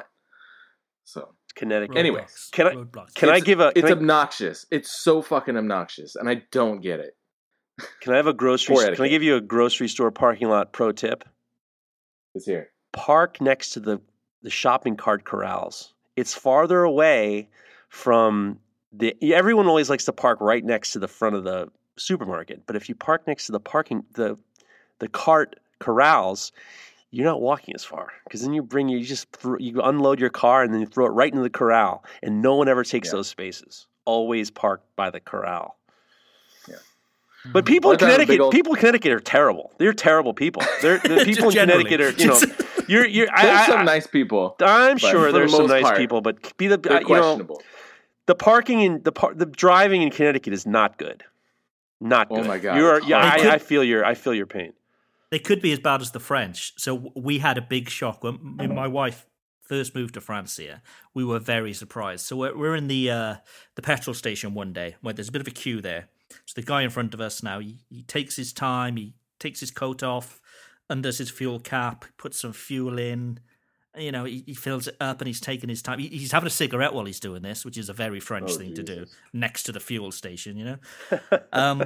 So Connecticut. Anyway, can I can I give a? It's I, obnoxious. It's so fucking obnoxious, and I don't get it. Can I have a grocery? Can I give you a grocery store parking lot pro tip? It's here. Park next to the the shopping cart corrals. It's farther away from the. Everyone always likes to park right next to the front of the supermarket, but if you park next to the parking the the cart corrals, you're not walking as far because then you bring you just throw, you unload your car and then you throw it right into the corral, and no one ever takes yeah. those spaces. Always park by the corral. Yeah, but people in Connecticut, old... people in Connecticut are terrible. They're terrible people. They're the people in Connecticut are you know you're you're. There's I, some I, nice people. I'm sure there's the some nice part, people, but be the they're you questionable. know the parking in the par, the driving in Connecticut is not good. Not good. Oh my god! You're, yeah, I, I feel your I feel your pain. They could be as bad as the French. So we had a big shock when my wife first moved to France here. We were very surprised. So we're, we're in the uh, the petrol station one day where there's a bit of a queue there. So the guy in front of us now, he, he takes his time, he takes his coat off, undoes his fuel cap, puts some fuel in. You know, he, he fills it up and he's taking his time. He, he's having a cigarette while he's doing this, which is a very French oh, thing Jesus. to do next to the fuel station, you know. Um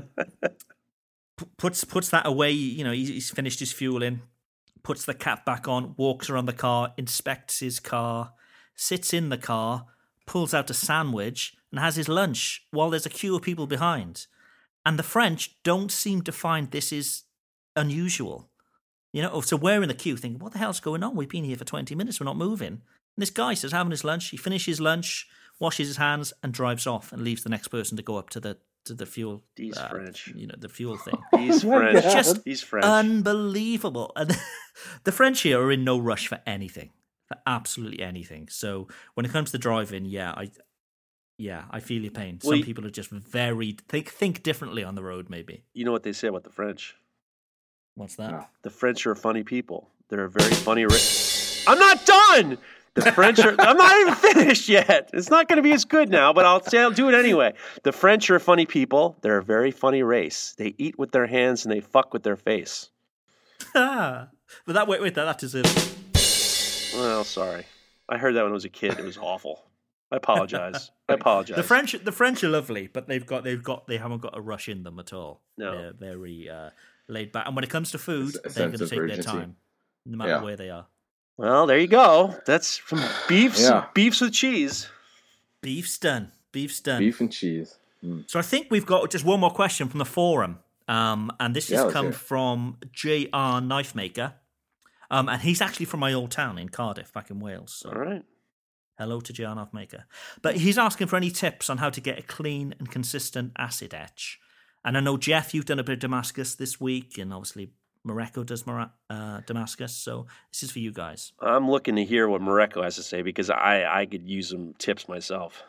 Puts puts that away, you know, he's finished his fuel in, puts the cap back on, walks around the car, inspects his car, sits in the car, pulls out a sandwich and has his lunch while there's a queue of people behind. And the French don't seem to find this is unusual. You know, so we're in the queue thinking, what the hell's going on? We've been here for twenty minutes, we're not moving. And this guy says having his lunch, he finishes lunch, washes his hands and drives off and leaves the next person to go up to the to the fuel, He's uh, French. You know, the fuel thing. He's French. Just He's French. Unbelievable. And the French here are in no rush for anything, for absolutely anything. So when it comes to driving, yeah, I, Yeah, I feel your pain. Well, Some you- people are just very think think differently on the road. Maybe. You know what they say about the French? What's that? No. The French are funny people. They're a very funny race. I'm not done. The French are. I'm not even finished yet. It's not going to be as good now, but I'll say I'll do it anyway. The French are funny people. They're a very funny race. They eat with their hands and they fuck with their face. but that wait, wait, that that deserves. Well, sorry. I heard that when I was a kid. It was awful. I apologize. I apologize. The French, the French are lovely, but they've got, they've got, they haven't got a rush in them at all. No. They're very uh, laid back, and when it comes to food, A they're going sense to of take urgency. their time, no matter Yeah. where they are. Well, there you go. That's from beefs. Yeah. Beefs with cheese. Beef's done. Beef's done. Beef and cheese. Mm. So I think we've got just one more question from the forum, um, and this Yeah, has let's come hear it. from J R Knife Maker, um, and he's actually from my old town in Cardiff, back in Wales. So All right. hello to J R Knife Maker. But he's asking for any tips on how to get a clean and consistent acid etch. And I know, Jeff, you've done a bit of Damascus this week, and obviously Morocco does Mora- uh, Damascus. So this is for you guys. I'm looking to hear what Morocco has to say because I, I could use some tips myself.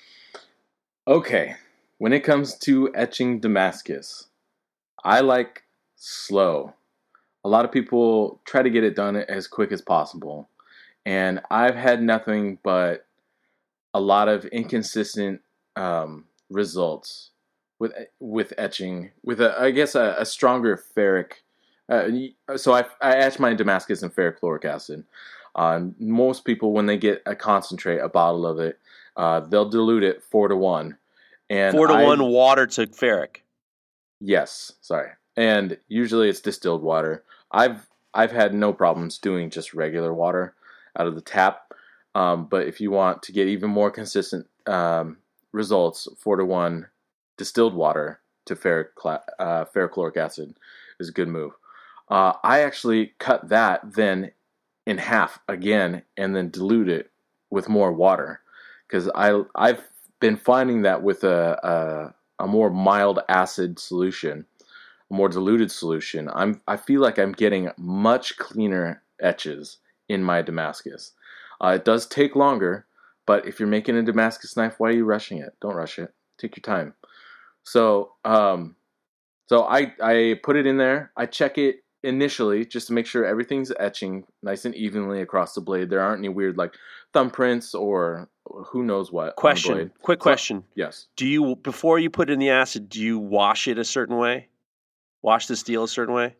Okay, when it comes to etching Damascus, I like slow. A lot of people try to get it done as quick as possible, and I've had nothing but a lot of inconsistent um, results with with etching with a I guess a, a stronger ferric. Uh, so I I etch my Damascus in ferrochloric acid. Uh, most people, when they get a concentrate, a bottle of it, uh, they'll dilute it four to one. And Four to I, one water to ferric. Yes, sorry. And usually it's distilled water. I've I've had no problems doing just regular water out of the tap. Um, but if you want to get even more consistent um, results, four to one distilled water to ferric uh, ferrochloric acid is a good move. Uh, I actually cut that then in half again and then dilute it with more water because I I've been finding that with a, a a more mild acid solution, a more diluted solution, I'm I feel like I'm getting much cleaner etches in my Damascus. Uh, it does take longer, but if you're making a Damascus knife, why are you rushing it? Don't rush it. Take your time. So, um, so I I put it in there. I check it initially just to make sure everything's etching nice and evenly across the blade. There aren't any weird like thumbprints or who knows what. on the Question. blade. Quick So- question. Yes. Do you, before you put it in the acid, do you wash it a certain way? Wash the steel a certain way?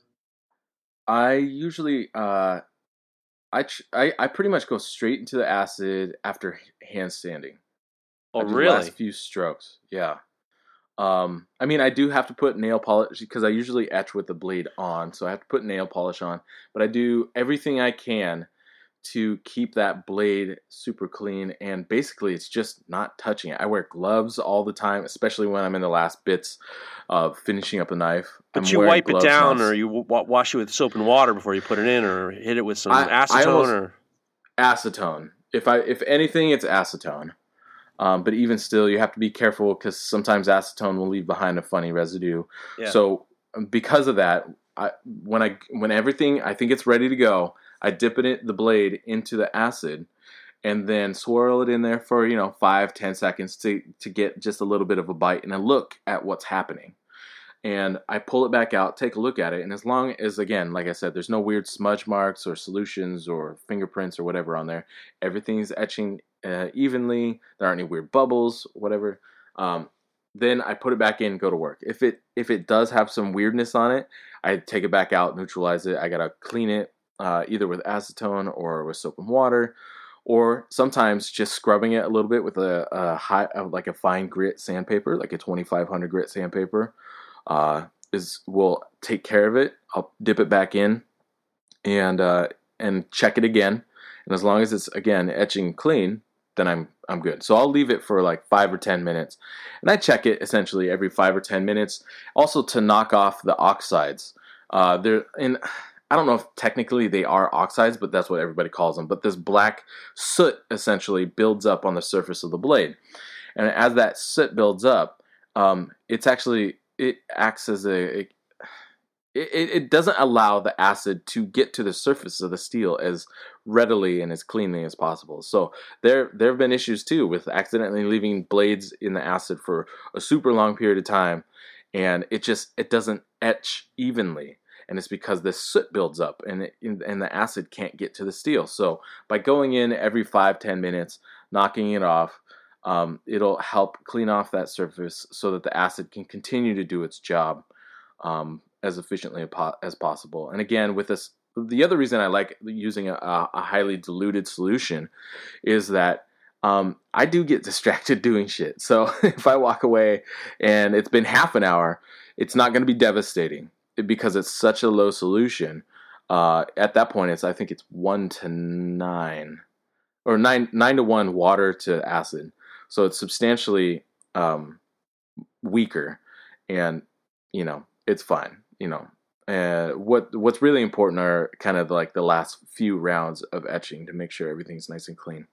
I usually uh, I, ch- I I pretty much go straight into the acid after hand sanding. Oh, I do the really? last few strokes, yeah. Um, I mean, I do have to put nail polish because I usually etch with the blade on, so I have to put nail polish on. But I do everything I can to keep that blade super clean, and basically, it's just not touching it. I wear gloves all the time, especially when I'm in the last bits of finishing up a knife. But I'm you wearing wipe it gloves down, now. or you w- wash it with soap and water before you put it in, or hit it with some I- I acetone, almost- or acetone. If I if anything, it's acetone. Um, but even still, you have to be careful because sometimes acetone will leave behind a funny residue. yeah. So um, because of that, I, when I when everything I think it's ready to go, I dip it in, the blade into the acid, and then swirl it in there for you know five ten seconds to to get just a little bit of a bite and a look at what's happening. And I pull it back out, take a look at it, and as long as, again, like I said, there's no weird smudge marks or solutions or fingerprints or whatever on there, everything's etching uh, evenly, there aren't any weird bubbles, whatever, um, then I put it back in and go to work. If it if it does have some weirdness on it, I take it back out, neutralize it, I gotta clean it uh, either with acetone or with soap and water, or sometimes just scrubbing it a little bit with a, a high, like a fine grit sandpaper, like a twenty-five hundred grit sandpaper. Uh, is will take care of it. I'll dip it back in and uh, and check it again. And as long as it's again etching clean, then I'm I'm good. So I'll leave it for like five or ten minutes, and I check it essentially every five or ten minutes. Also to knock off the oxides. Uh, they're in. I don't know if technically they are oxides, but that's what everybody calls them. But this black soot essentially builds up on the surface of the blade, and as that soot builds up, um, it's actually it acts as a, it, it, it doesn't allow the acid to get to the surface of the steel as readily and as cleanly as possible. So there there have been issues too with accidentally leaving blades in the acid for a super long period of time, and it just it doesn't etch evenly, and it's because the soot builds up and it, and the acid can't get to the steel. So by going in every five ten minutes, knocking it off, um, it'll help clean off that surface so that the acid can continue to do its job um, as efficiently as possible. And again, with this, the other reason I like using a, a highly diluted solution is that um, I do get distracted doing shit. So if I walk away and it's been half an hour, it's not going to be devastating because it's such a low solution. Uh, at that point, it's I think it's one to nine or nine nine to one water to acid. So it's substantially um, weaker, and you know it's fine. You know. Uh, what what's really important are kind of like the last few rounds of etching to make sure everything's nice and clean.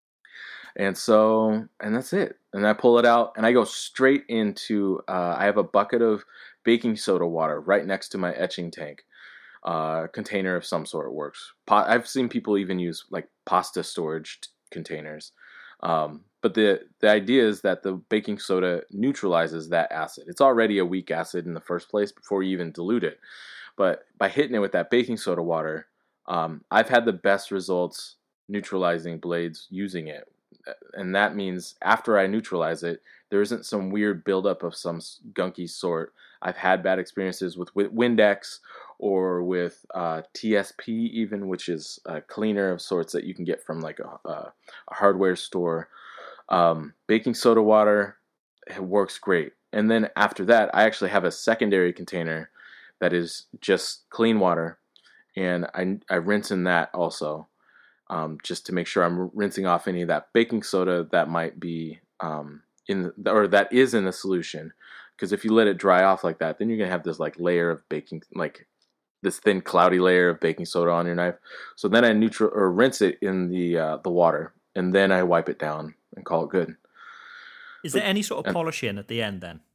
And so, and that's it. And I pull it out, and I go straight into. Uh, I have a bucket of baking soda water right next to my etching tank. Uh, container of some sort works. Pa- I've seen people even use like pasta storage t- containers. Um, but the the idea is that the baking soda neutralizes that acid. It's already a weak acid in the first place before you even dilute it. But by hitting it with that baking soda water, um, I've had the best results neutralizing blades using it. And that means after I neutralize it, there isn't some weird buildup of some gunky sort. I've had bad experiences with, with Windex or with uh, T S P even, which is a cleaner of sorts that you can get from like a, a, a hardware store. Um, baking soda water, it works great. And then after that, I actually have a secondary container that is just clean water, and I, I rinse in that also, um, just to make sure I'm rinsing off any of that baking soda that might be um, in the, or that is in the solution. Because if you let it dry off like that, then you're gonna have this like layer of baking, like this thin cloudy layer of baking soda on your knife. So then I neutral or rinse it in the uh, the water, and then I wipe it down and call it good. Is there any sort of polishing at the end then?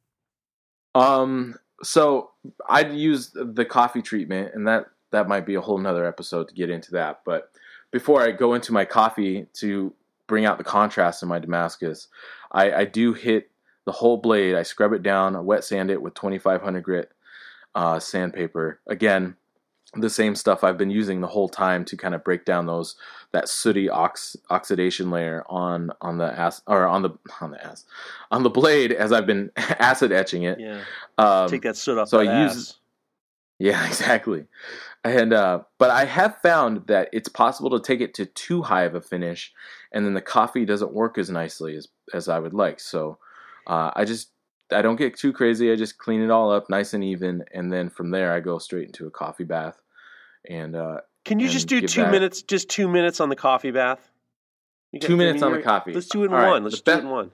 Um, so I'd use the coffee treatment, and that, that might be a whole nother episode to get into that. But before I go into my coffee to bring out the contrast in my Damascus, I, I do hit the whole blade. I scrub it down, I wet sand it with twenty-five hundred grit uh, sandpaper. Again, the same stuff I've been using the whole time to kind of break down those that sooty ox, oxidation layer on on the ass or on the on the ass on the blade as I've been acid etching it. Yeah, um, take that soot off. So that I ass. use yeah exactly, and uh, but I have found that it's possible to take it to too high of a finish, and then the coffee doesn't work as nicely as as I would like. So uh, I just I don't get too crazy. I just clean it all up nice and even, and then from there I go straight into a coffee bath. And uh, can you and just do give two that- minutes? Just two minutes on the coffee bath. You Two minutes on the you're- coffee. Let's do it in All right, one. Let's the do be- it in one.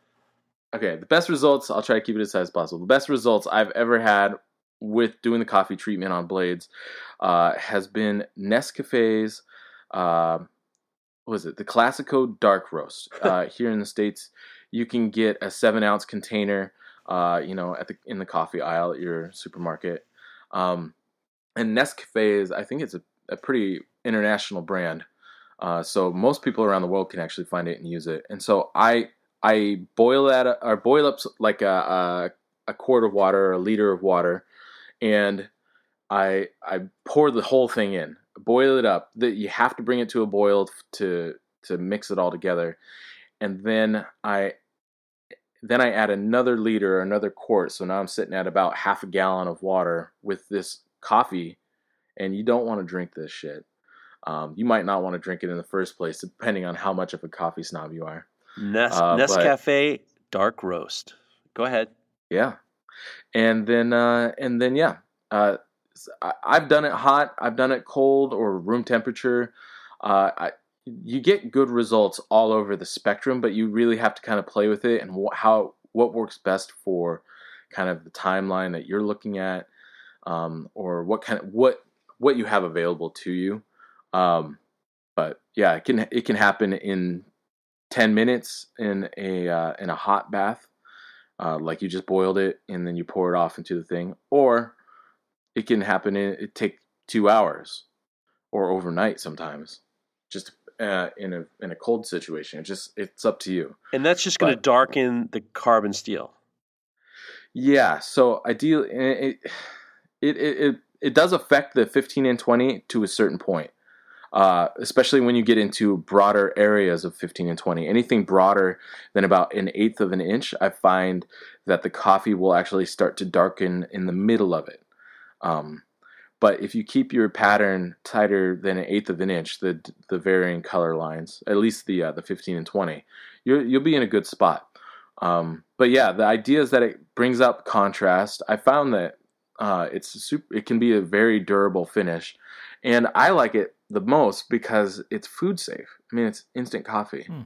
Okay, the best results, I'll try to keep it as high as possible. The best results I've ever had with doing the coffee treatment on blades uh, has been Nescafe's, uh, what was it, the Classico Dark Roast. Uh, here in the States, you can get a seven ounce container, uh, you know, at the in the coffee aisle at your supermarket. Um, and Nescafe is, I think it's a, a pretty international brand. Uh, so most people around the world can actually find it and use it. And so I I boil that or boil up like a, a a quart of water or a liter of water, and I I pour the whole thing in, boil it up. That you have to bring it to a boil to to mix it all together, and then I then I add another liter or another quart. So now I'm sitting at about half a gallon of water with this coffee, and you don't want to drink this shit. Um, you might not want to drink it in the first place, depending on how much of a coffee snob you are. Nes- Uh, but- Nescafe Dark Roast. Go ahead. Yeah, and then uh, and then yeah, uh, I, I've done it hot, I've done it cold or room temperature. Uh, I, you get good results all over the spectrum, but you really have to kind of play with it and wh- how what works best for kind of the timeline that you're looking at, um, or what kind of what what you have available to you. Um, but yeah, it can it can happen in ten minutes in a uh, in a hot bath, uh, like you just boiled it and then you pour it off into the thing, or it can happen in it take two hours or overnight sometimes. just uh, in a in a cold situation. It just it's up to you. And that's just going to darken the carbon steel. Yeah. So ideally, it it, it it it does affect the fifteen and twenty to a certain point. Uh, especially when you get into broader areas of fifteen and twenty. Anything broader than about an eighth of an inch, I find that the coffee will actually start to darken in the middle of it. Um, but if you keep your pattern tighter than an eighth of an inch, the the varying color lines, at least the uh, the fifteen and twenty, you're, you'll be in a good spot. Um, but yeah, the idea is that it brings up contrast. I found that uh, it's super, it can be a very durable finish, and I like it the most because it's food safe. I mean, it's instant coffee. Hmm.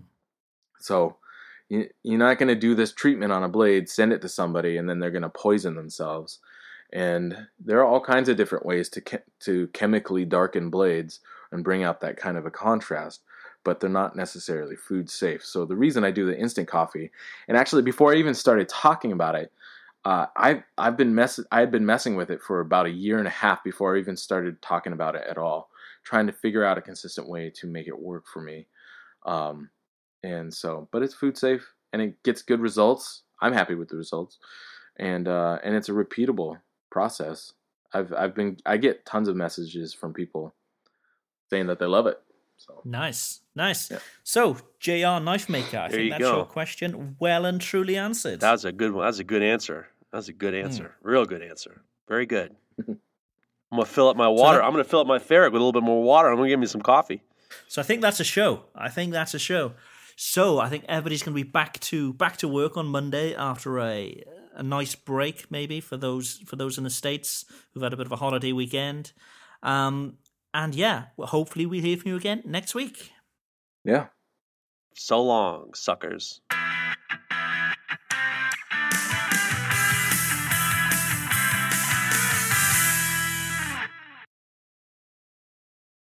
So you, you're not going to do this treatment on a blade, send it to somebody, and then they're going to poison themselves. And there are all kinds of different ways to ke- to chemically darken blades and bring out that kind of a contrast, but they're not necessarily food safe. So the reason I do the instant coffee, and actually before I even started talking about it, uh, I've I've been mess I had been messing with it for about a year and a half before I even started talking about it at all, trying to figure out a consistent way to make it work for me. Um, and so, but it's food safe and it gets good results. I'm happy with the results, and uh, and it's a repeatable process. I've I've been I get tons of messages from people saying that they love it. So nice, nice. Yeah. So J R Knife Maker, I there think you that's go. your question well and truly answered. That's a good one. That's a good answer. That's a good answer. Mm. Real good answer. Very good. I'm gonna fill up my water. So that, I'm gonna fill up my ferret with a little bit more water. I'm gonna give me some coffee. So I think that's a show. I think that's a show. So I think everybody's gonna be back to back to work on Monday after a a nice break, maybe for those for those in the States who've had a bit of a holiday weekend. Um, and yeah, well, hopefully we'll hear from you again next week. Yeah. So long, suckers.